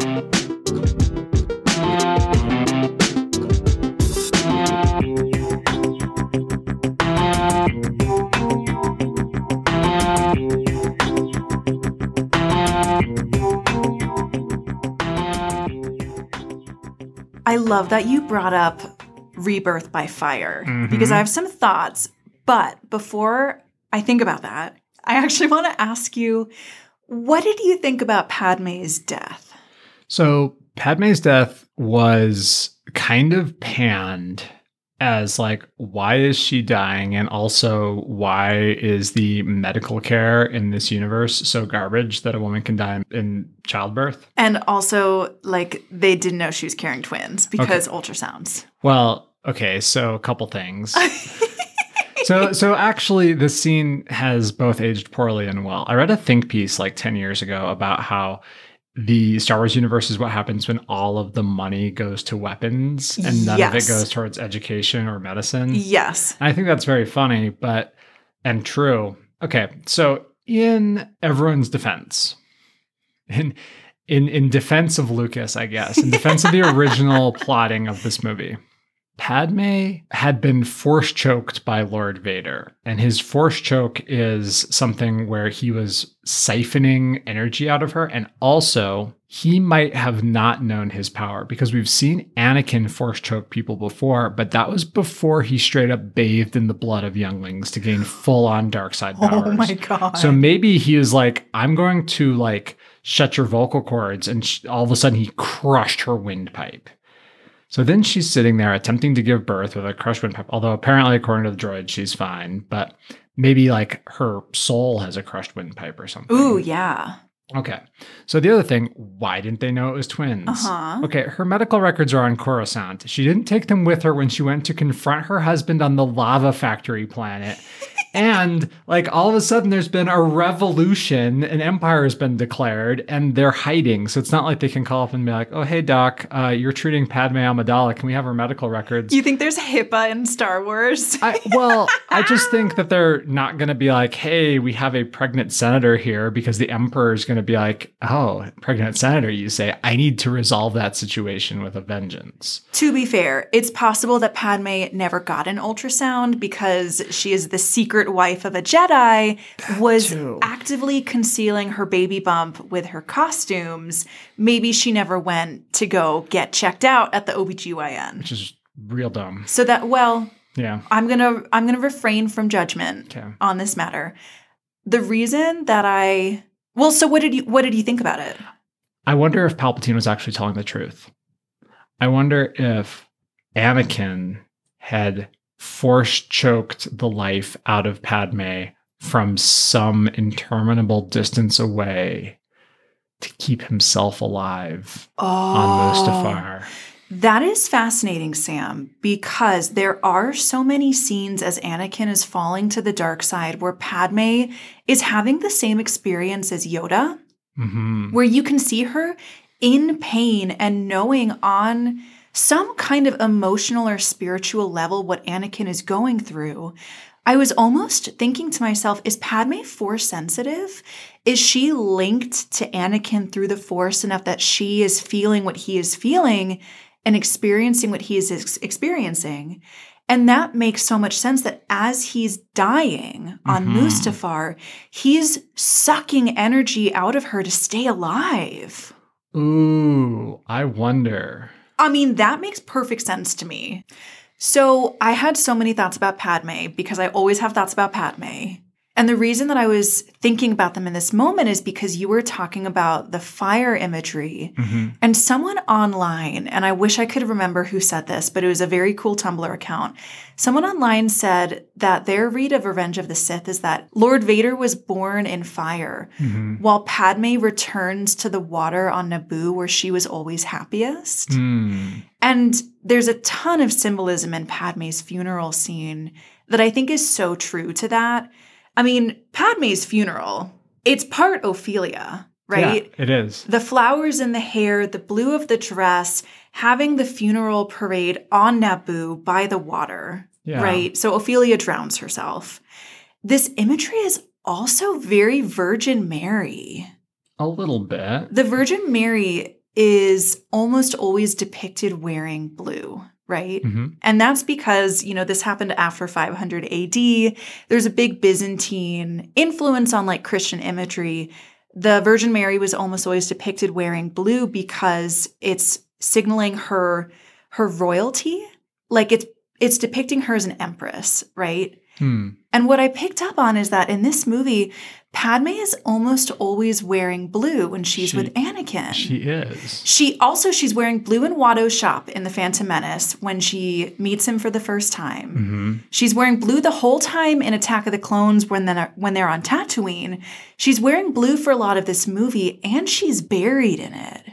I love that you brought up rebirth by fire, because I have some thoughts. But before I think about that, I actually want to ask you, what did you think about Padmé's death? So Padmé's death was kind of panned as like, why is she dying? And also, why is the medical care in this universe so garbage that a woman can die in childbirth? And also, like, they didn't know she was carrying twins because ultrasounds. Well, okay, so a couple things. So actually, this scene has both aged poorly and well. I read a think piece like 10 years ago about how the Star Wars universe is what happens when all of the money goes to weapons and none of it goes towards education or medicine. Yes. And I think that's very funny, and true. Okay, so in everyone's defense, in defense of Lucas, I guess, in defense of the original plotting of this movie, Padmé had been force choked by Lord Vader. And his force choke is something where he was siphoning energy out of her. And also, he might have not known his power, because we've seen Anakin force choke people before, but that was before he straight up bathed in the blood of younglings to gain full on dark side powers. Oh my God. So maybe he was like, I'm going to like shut your vocal cords. And all of a sudden, he crushed her windpipe. So then she's sitting there attempting to give birth with a crushed windpipe, although apparently, according to the droid, she's fine. But maybe like her soul has a crushed windpipe or something. Ooh, yeah. Okay. So the other thing, why didn't they know it was twins? Uh-huh. Okay, her medical records are on Coruscant. She didn't take them with her when she went to confront her husband on the lava factory planet. And like all of a sudden there's been a revolution, an empire has been declared, and they're hiding. So it's not like they can call up and be like, oh, hey, doc, you're treating Padme Amidala. Can we have her medical records? You think there's HIPAA in Star Wars? I just think that they're not going to be like, hey, we have a pregnant senator here, because the emperor is going to be like, oh, pregnant senator, you say, I need to resolve that situation with a vengeance. To be fair, it's possible that Padme never got an ultrasound because she is the secret wife of a Jedi, was actively concealing her baby bump with her costumes. Maybe she never went to go get checked out at the OBGYN. Which is real dumb. So that, yeah. I'm gonna refrain from judgment on this matter. The reason that so what did you think about it? I wonder if Palpatine was actually telling the truth. I wonder if Anakin had force choked the life out of Padme from some interminable distance away to keep himself alive on Mustafar. That is fascinating, Sam, because there are so many scenes as Anakin is falling to the dark side where Padme is having the same experience as Yoda, where you can see her in pain and knowing on some kind of emotional or spiritual level what Anakin is going through. I was almost thinking to myself, is Padme Force sensitive? Is she linked to Anakin through the Force enough that she is feeling what he is feeling and experiencing what he is experiencing? And that makes so much sense that as he's dying on Mustafar, he's sucking energy out of her to stay alive. Ooh, I wonder. I mean, that makes perfect sense to me. So I had so many thoughts about Padme because I always have thoughts about Padme. And the reason that I was thinking about them in this moment is because you were talking about the fire imagery. And someone online, and I wish I could remember who said this, but it was a very cool Tumblr account. Someone online said that their read of Revenge of the Sith is that Lord Vader was born in fire, while Padme returns to the water on Naboo where she was always happiest. And there's a ton of symbolism in Padme's funeral scene that I think is so true to that. I mean, Padme's funeral, it's part Ophelia, right? Yeah, it is. The flowers in the hair, the blue of the dress, having the funeral parade on Naboo by the water, right? So Ophelia drowns herself. This imagery is also very Virgin Mary. A little bit. The Virgin Mary is almost always depicted wearing blue, right? And that's because, this happened after 500 AD. There's a big Byzantine influence on like Christian imagery. The Virgin Mary was almost always depicted wearing blue because it's signaling her royalty. Like it's depicting her as an empress, right? And what I picked up on is that in this movie, Padme is almost always wearing blue when she's with Anakin. She is. She's wearing blue in Watto's shop in The Phantom Menace when she meets him for the first time. She's wearing blue the whole time in Attack of the Clones when they're on Tatooine. She's wearing blue for a lot of this movie, and she's buried in it.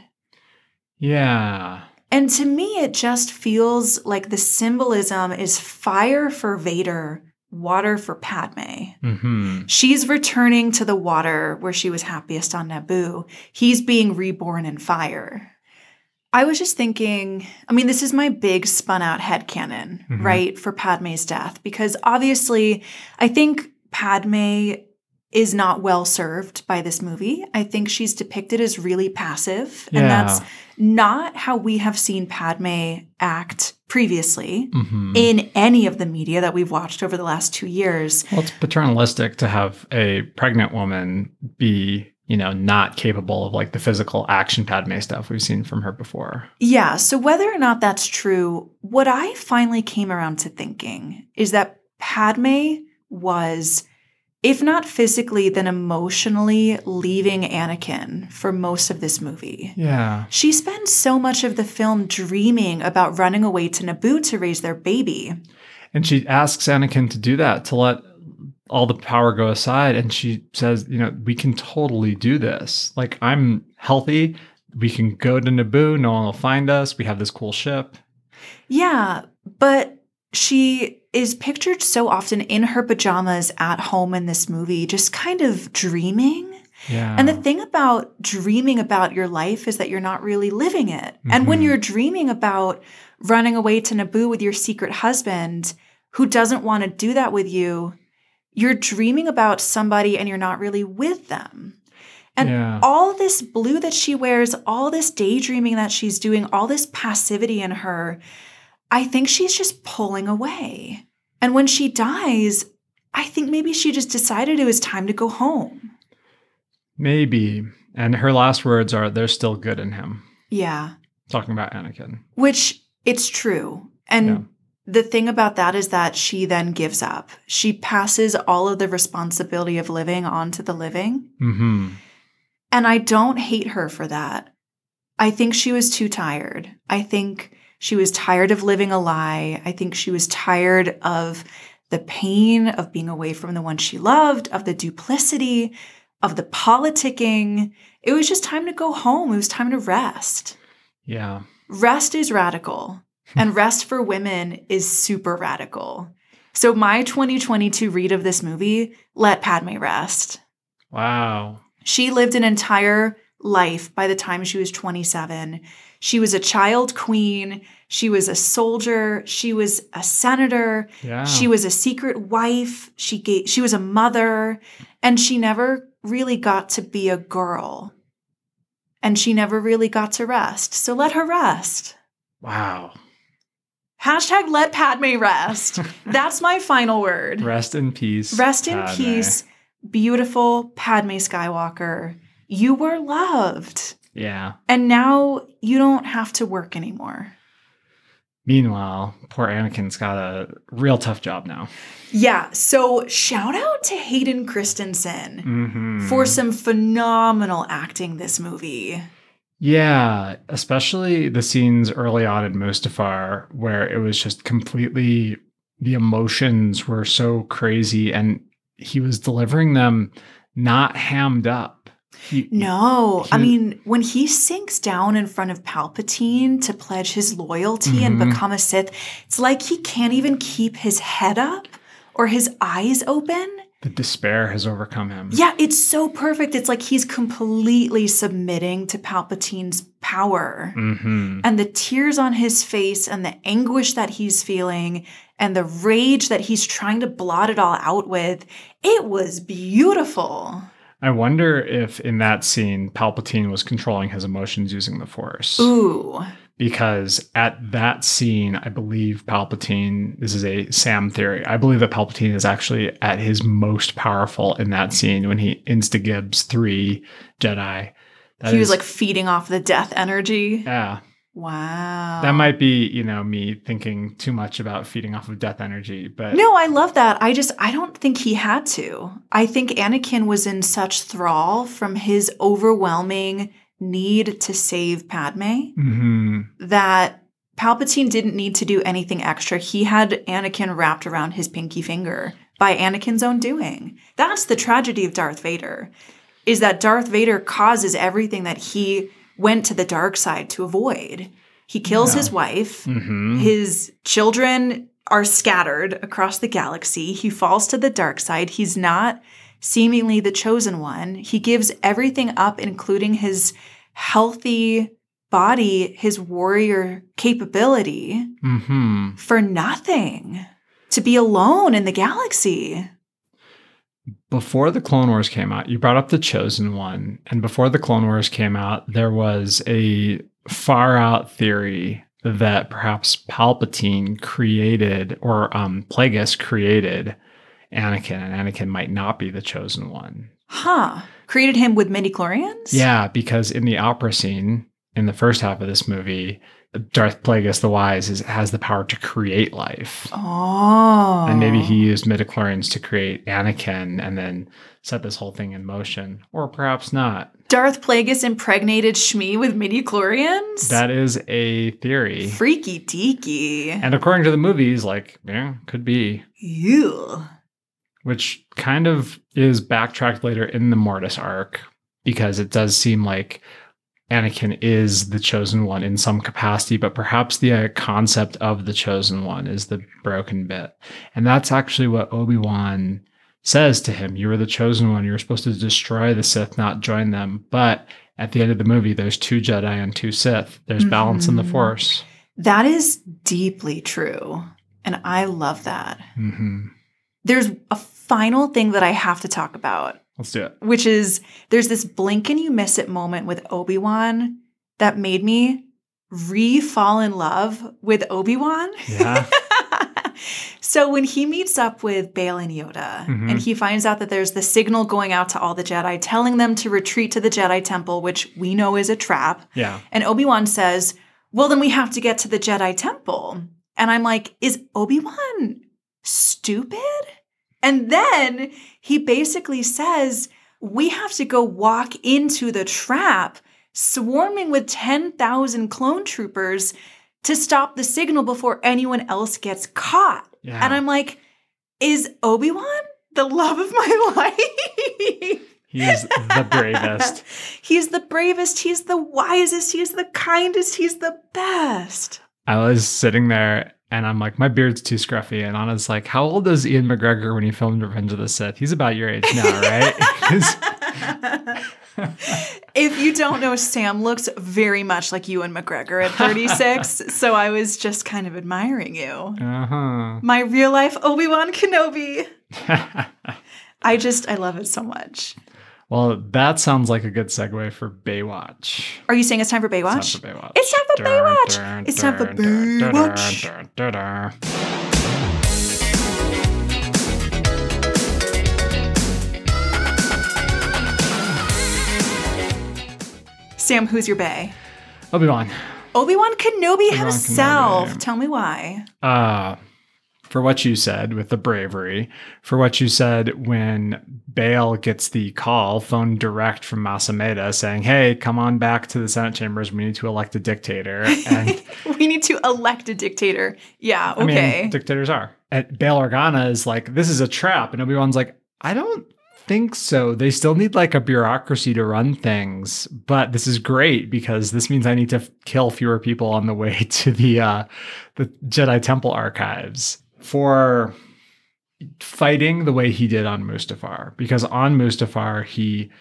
Yeah. And to me, it just feels like the symbolism is fire for Vader, water for Padme. She's returning to the water where she was happiest on Naboo. He's being reborn in fire. I was just thinking, I mean, this is my big spun out headcanon, right, for Padme's death, because obviously I think Padme is not well served by this movie. I think she's depicted as really passive, and that's not how we have seen Padme act previously in any of the media that we've watched over the last 2 years. Well, it's paternalistic to have a pregnant woman be, not capable of like the physical action Padme stuff we've seen from her before. Yeah. So whether or not that's true, what I finally came around to thinking is that Padme was if not physically, then emotionally leaving Anakin for most of this movie. Yeah. She spends so much of the film dreaming about running away to Naboo to raise their baby. And she asks Anakin to do that, to let all the power go aside. And she says, we can totally do this. Like, I'm healthy. We can go to Naboo. No one will find us. We have this cool ship. Yeah, but she is pictured so often in her pajamas at home in this movie, just kind of dreaming. Yeah. And the thing about dreaming about your life is that you're not really living it. Mm-hmm. And when you're dreaming about running away to Naboo with your secret husband who doesn't want to do that with you, you're dreaming about somebody and you're not really with them. And all this blue that she wears, all this daydreaming that she's doing, all this passivity in her, I think she's just pulling away. And when she dies, I think maybe she just decided it was time to go home. Maybe. And her last words are, "There's still good in him." Yeah. Talking about Anakin. Which, it's true. And the thing about that is that she then gives up. She passes all of the responsibility of living onto the living. Mm-hmm. And I don't hate her for that. I think she was too tired. I think she was tired of living a lie. I think she was tired of the pain of being away from the one she loved, of the duplicity, of the politicking. It was just time to go home. It was time to rest. Yeah. Rest is radical, and rest for women is super radical. So my 2022 read of this movie, let Padme rest. Wow. She lived an entire life by the time she was 27. She was a child queen. She was a soldier. She was a senator. Yeah. She was a secret wife. She was a mother. And she never really got to be a girl. And she never really got to rest. So let her rest. Wow. Hashtag let Padme rest. That's my final word. Rest in peace. Rest in Padme. peace. Beautiful Padme Skywalker. You were loved. Yeah. And now you don't have to work anymore. Meanwhile, poor Anakin's got a real tough job now. Yeah. So shout out to Hayden Christensen for some phenomenal acting this movie. Yeah, especially the scenes early on in Mustafar where it was just completely, the emotions were so crazy and he was delivering them not hammed up. I mean, when he sinks down in front of Palpatine to pledge his loyalty and become a Sith, it's like he can't even keep his head up or his eyes open. The despair has overcome him. Yeah, it's so perfect. It's like he's completely submitting to Palpatine's power. And the tears on his face and the anguish that he's feeling and the rage that he's trying to blot it all out with, it was beautiful. I wonder if in that scene, Palpatine was controlling his emotions using the Force. Ooh. Because at that scene, I believe Palpatine, this is a Sam theory, I believe that Palpatine is actually at his most powerful in that scene when he insta-Gibbs 3 Jedi. He was like feeding off the death energy. Yeah. Wow. That might be, me thinking too much about feeding off of death energy, but no, I love that. I don't think he had to. I think Anakin was in such thrall from his overwhelming need to save Padme that Palpatine didn't need to do anything extra. He had Anakin wrapped around his pinky finger by Anakin's own doing. That's the tragedy of Darth Vader, is that Darth Vader causes everything that he went to the dark side to avoid. He kills his wife. His children are scattered across the galaxy. He falls to the dark side. He's not seemingly the chosen one. He gives everything up, including his healthy body, his warrior capability, for nothing. To be alone in the galaxy. Before the Clone Wars came out, you brought up the Chosen One. And before the Clone Wars came out, there was a far out theory that perhaps Palpatine created, or Plagueis created Anakin, and Anakin might not be the Chosen One. Huh. Created him with midi-chlorians? Yeah, because in the opera scene, in the first half of this movie, Darth Plagueis the Wise has the power to create life. Oh. And maybe he used midichlorians to create Anakin and then set this whole thing in motion. Or perhaps not. Darth Plagueis impregnated Shmi with midichlorians? That is a theory. Freaky deaky. And according to the movies, like, yeah, could be. Ew. Which kind of is backtracked later in the Mortis arc, because it does seem like Anakin is the chosen one in some capacity, but perhaps the concept of the chosen one is the broken bit. And that's actually what Obi-Wan says to him. You were the chosen one. You were supposed to destroy the Sith, not join them. But at the end of the movie, there's 2 Jedi and 2 Sith. There's balance in the Force. That is deeply true. And I love that. There's a final thing that I have to talk about. Let's do it. Which is, there's this blink and you miss it moment with Obi-Wan that made me re-fall in love with Obi-Wan. Yeah. So when he meets up with Bail and Yoda, and he finds out that there's the signal going out to all the Jedi telling them to retreat to the Jedi Temple, which we know is a trap. Yeah. And Obi-Wan says, well, then we have to get to the Jedi Temple. And I'm like, is Obi-Wan stupid? And then he basically says, we have to go walk into the trap, swarming with 10,000 clone troopers to stop the signal before anyone else gets caught. Yeah. And I'm like, is Obi-Wan the love of my life? He is the bravest. He's the bravest. He's the wisest. He's the kindest. He's the best. I was sitting there and I'm like, my beard's too scruffy. And Anna's like, how old is Ian McGregor when he filmed Revenge of the Sith? He's about your age now, right? If you don't know, Sam looks very much like Ewan McGregor at 36. So I was just kind of admiring you. My real life Obi-Wan Kenobi. I love it so much. Well, that sounds like a good segue for Baywatch. Are you saying it's time for Baywatch? It's time for Baywatch. It's time for Baywatch. Sam, who's your bae? Obi-Wan. Obi-Wan Kenobi himself. Tell me why. For what you said with the bravery, for what you said when Bail gets the call, phone direct from Masameda saying, hey, come on back to the Senate chambers. We need to elect a dictator. And we need to elect a dictator. Yeah, okay. I mean, dictators are. And Bail Organa is like, this is a trap. And Obi-Wan's like, I don't think so. They still need like a bureaucracy to run things. But this is great because this means I need to kill fewer people on the way to the Jedi Temple archives. For fighting the way he did on Mustafar, because on Mustafar he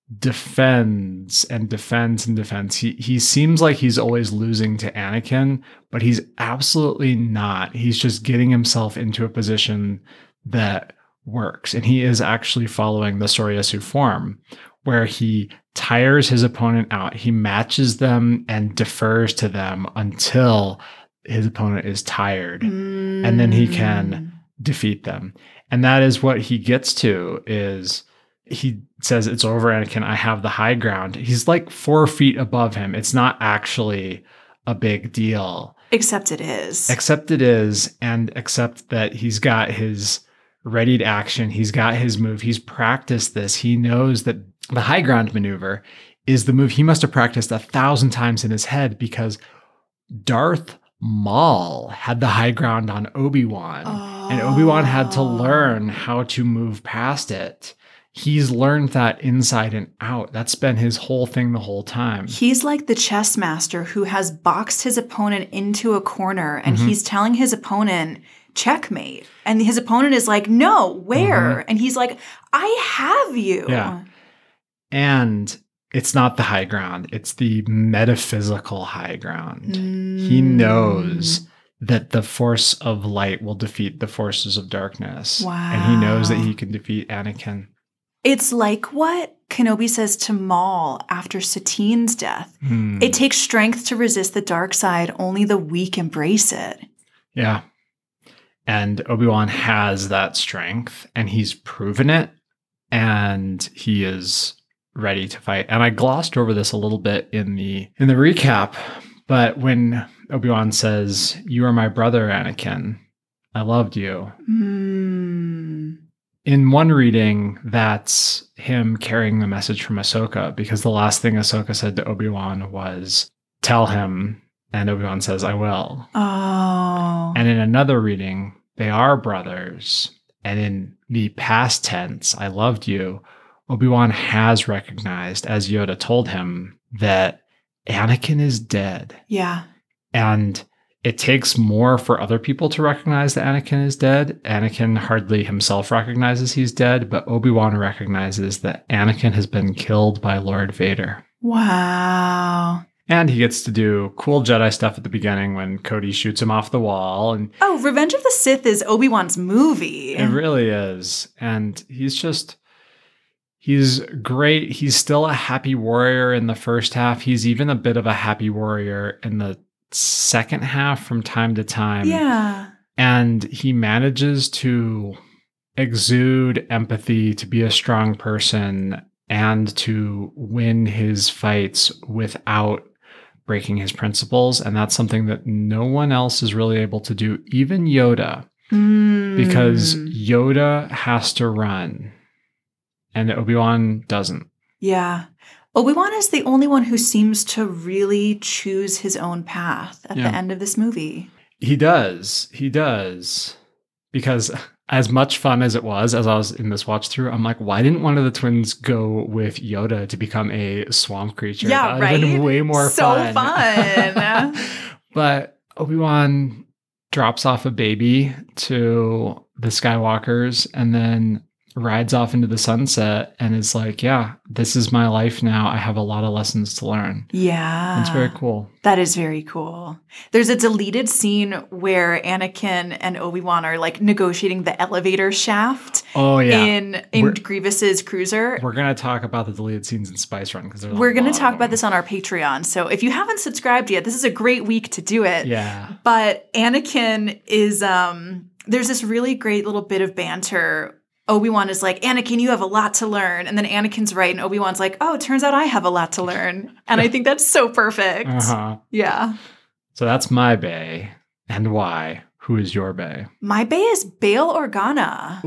defends and defends and defends. He seems like he's always losing to Anakin, but he's absolutely not. He's just getting himself into a position that works, and he is actually following the Soryasu form, where he tires his opponent out. He matches them and defers to them until his opponent is tired, and then he can defeat them. And that is what he gets to, is he says, it's over, Anakin, I have the high ground. He's like 4 feet above him. It's not actually a big deal. Except it is. Except it is, and except that he's got his readied action. He's got his move. He's practiced this. He knows that the high ground maneuver is the move he must have practiced 1,000 times in his head, because Darth Maul had the high ground on Obi-Wan, and Obi-Wan had to learn how to move past it. He's learned that inside and out. That's been his whole thing the whole time. He's like the chess master who has boxed his opponent into a corner, and he's telling his opponent, checkmate. And his opponent is like, no, where? And he's like, I have you. Yeah. And it's not the high ground. It's the metaphysical high ground. He knows that the force of light will defeat the forces of darkness. Wow. And he knows that he can defeat Anakin. It's like what Kenobi says to Maul after Satine's death. It takes strength to resist the dark side. Only the weak embrace it. Yeah. And Obi-Wan has that strength, and he's proven it. And he is ready to fight. And I glossed over this a little bit in the recap, but when Obi-Wan says, "You are my brother, Anakin. I loved you." In one reading, that's him carrying the message from Ahsoka, because the last thing Ahsoka said to Obi-Wan was, "Tell him." And Obi-Wan says, "I will." Oh. And in another reading, they are brothers. And in the past tense, "I loved you," Obi-Wan has recognized, as Yoda told him, that Anakin is dead. Yeah. And it takes more for other people to recognize that Anakin is dead. Anakin hardly himself recognizes he's dead, but Obi-Wan recognizes that Anakin has been killed by Lord Vader. Wow. And he gets to do cool Jedi stuff at the beginning when Cody shoots him off the wall. And Oh, Revenge of the Sith is Obi-Wan's movie. it really is. And he's great. He's still a happy warrior in the first half. He's even a bit of a happy warrior in the second half from time to time. Yeah. And he manages to exude empathy, to be a strong person, and to win his fights without breaking his principles. And that's something that no one else is really able to do, even Yoda, because Yoda has to run and Obi-Wan doesn't. Yeah. Obi-Wan is the only one who seems to really choose his own path at the end of this movie. He does. He does. Because as much fun as it was, as I was in this watch through, I'm like, why didn't one of the twins go with Yoda to become a swamp creature? Yeah, that would right? have been way more fun. So fun. But Obi-Wan drops off a baby to the Skywalkers and then rides off into the sunset and is like, yeah, this is my life now. I have a lot of lessons to learn. Yeah. It's very cool. That is very cool. There's a deleted scene where Anakin and Obi-Wan are like negotiating the elevator shaft in Grievous's cruiser. We're going to talk about the deleted scenes in Spice Run because we're going to talk about this on our Patreon. So if you haven't subscribed yet, this is a great week to do it. Yeah. But Anakin is there's this really great little bit of banter. Obi-Wan is like, "Anakin, you have a lot to learn." And then Anakin's right. And Obi-Wan's like, "Oh, it turns out I have a lot to learn." And I think that's so perfect. Yeah. So that's my bae. And why? Who is your bae? My bae is Bail Organa.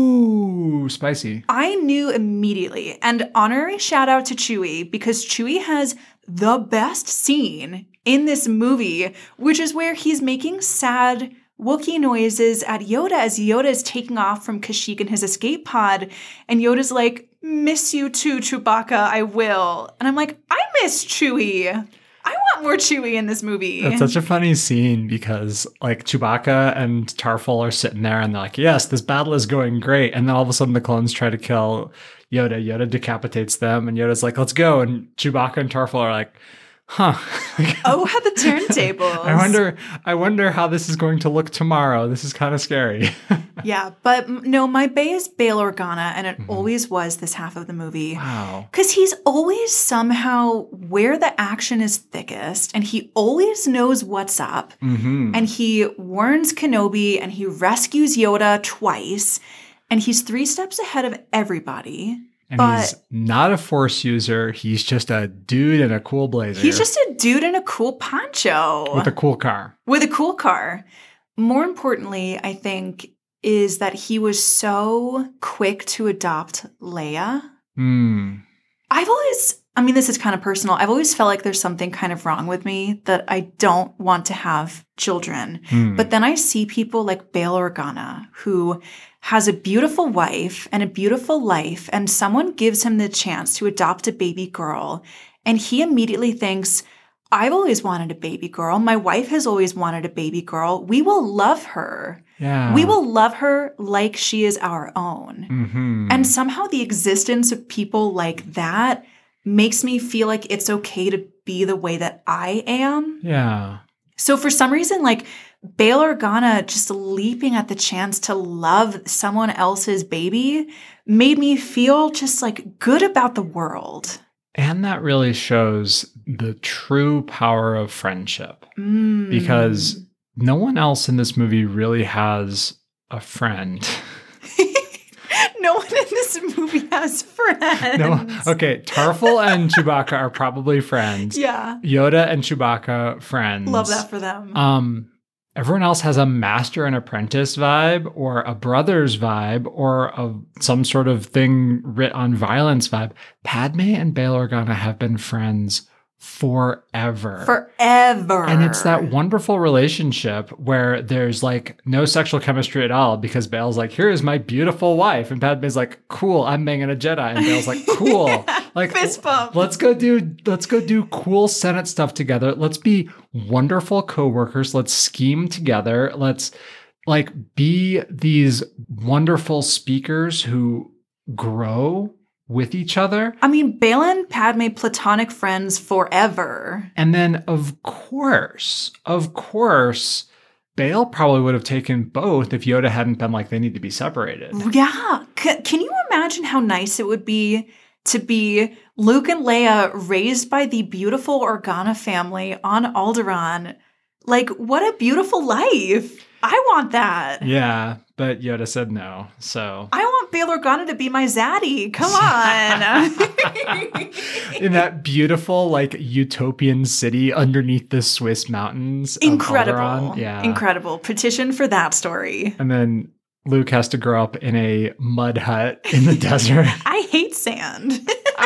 Ooh, spicy. I knew immediately. And honorary shout out to Chewie, because Chewie has the best scene in this movie, which is where he's making sad Wookiee noises at Yoda as Yoda is taking off from Kashyyyk in his escape pod. And Yoda's like, "Miss you too, Chewbacca, I will." And I'm like, I miss Chewie. I want more Chewie in this movie. That's such a funny scene because like Chewbacca and Tarful are sitting there and they're like, "Yes, this battle is going great." And then all of a sudden the clones try to kill Yoda. Yoda decapitates them and Yoda's like, "Let's go." And Chewbacca and Tarful are like, "Huh." Oh, how the turntables. I wonder how this is going to look tomorrow. This is kind of scary. Yeah, but no, my bae is Bail Organa, and it always was this half of the movie. Wow. Because he's always somehow where the action is thickest, and he always knows what's up. And he warns Kenobi, and he rescues Yoda twice, and he's 3 steps ahead of everybody. And he's not a Force user. He's just a dude in a cool blazer. He's just a dude in a cool poncho. With a cool car. With a cool car. More importantly, I think, is that he was so quick to adopt Leia. I've always, I mean, this is kind of personal. I've always felt like there's something kind of wrong with me that I don't want to have children. But then I see people like Bail Organa, who has a beautiful wife and a beautiful life, and someone gives him the chance to adopt a baby girl. And he immediately thinks, I've always wanted a baby girl. My wife has always wanted a baby girl. We will love her. Yeah. We will love her like she is our own. And somehow the existence of people like that makes me feel like it's okay to be the way that I am. Yeah. So for some reason, like Bail Organa just leaping at the chance to love someone else's baby made me feel just like good about the world. And that really shows the true power of friendship. Because no one else in this movie really has a friend. No one in this this movie has friends. No, okay. Tarful and Chewbacca are probably friends. Yeah. Yoda and Chewbacca, friends. Love that for them. Everyone else has a master and apprentice vibe, or a brothers vibe, or some sort of thing writ on violence vibe. Padme and Bail Organa have been friends forever. Forever. And it's that wonderful relationship where there's like no sexual chemistry at all, because Bail's like, here is my beautiful wife. And Padme's like, cool, I'm banging a Jedi. And Bail's like, cool. Like, fist bump. Let's go do cool Senate stuff together. Let's be wonderful coworkers. Let's scheme together. Let's like be these wonderful speakers who grow with each other. I mean, Bail and Padme, platonic friends forever. And then, of course, Bail probably would have taken both if Yoda hadn't been like, they need to be separated. Yeah. Can you imagine how nice it would be to be Luke and Leia raised by the beautiful Organa family on Alderaan? Like, what a beautiful life. I want that. Yeah, but Yoda said no, so. I want Bail Organa to be my zaddy. Come on. In that beautiful, like, utopian city underneath the Swiss mountains. Incredible. Yeah. Incredible. Petition for that story. And then Luke has to grow up in a mud hut in the desert. I hate sand.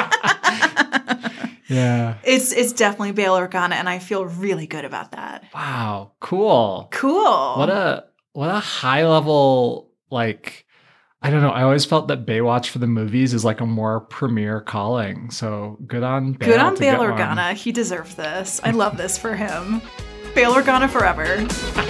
Yeah. It's definitely Bail Organa, and I feel really good about that. Wow. Cool. Cool. What a high level, like, I don't know. I always felt that Baywatch for the movies is like a more premier calling. So good on Bail. Good on Bail Organa. He deserves this. I love this for him. Bail Organa forever.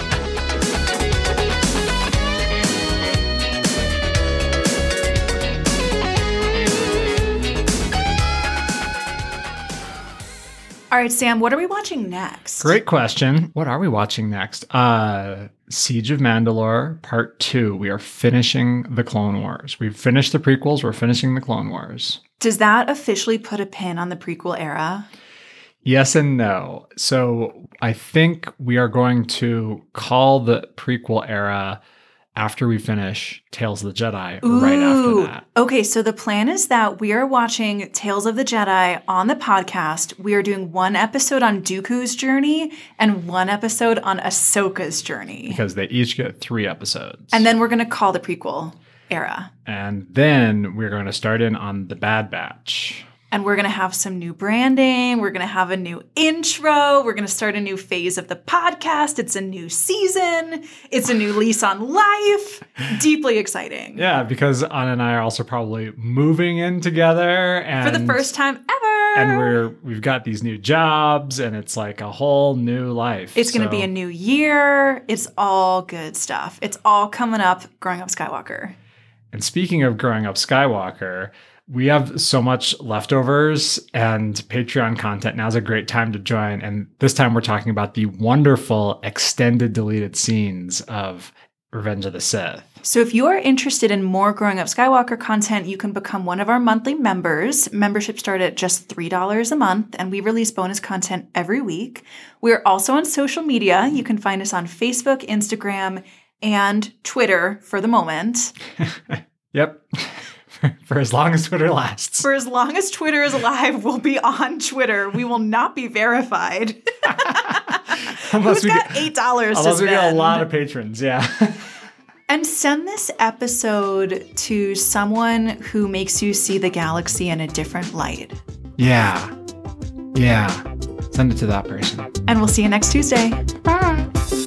All right, Sam, what are we watching next? Great question. What are we watching next? Siege of Mandalore Part 2. We are finishing the Clone Wars. We've finished the prequels. We're finishing the Clone Wars. Does that officially put a pin on the prequel era? Yes and no. So I think we are going to call the prequel era after we finish Tales of the Jedi, right after that. Okay, so the plan is that we are watching Tales of the Jedi on the podcast. We are doing one episode on Dooku's journey and one episode on Ahsoka's journey. Because they each get 3 episodes. And then we're going to call the prequel era. And then we're going to start in on the Bad Batch. And we're going to have some new branding. We're going to have a new intro. We're going to start a new phase of the podcast. It's a new season. It's a new lease on life. Deeply exciting. Yeah, because Anna and I are also probably moving in together. And for the first time ever. And we've got these new jobs, and it's like a whole new life. It's going to be a new year. It's all good stuff. It's all coming up, Growing Up Skywalker. And speaking of Growing Up Skywalker, we have so much leftovers and Patreon content. Now's a great time to join. And this time we're talking about the wonderful extended deleted scenes of Revenge of the Sith. So if you are interested in more Growing Up Skywalker content, you can become one of our monthly members. Memberships start at just $3 a month, and we release bonus content every week. We're also on social media. You can find us on Facebook, Instagram, and Twitter for the moment. Yep. For as long as Twitter lasts. For as long as Twitter is alive, we'll be on Twitter. We will not be verified. Who's got $8 to spend? Unless we get a lot of patrons, yeah. And send this episode to someone who makes you see the galaxy in a different light. Yeah. Yeah. Send it to that person. And we'll see you next Tuesday. Bye.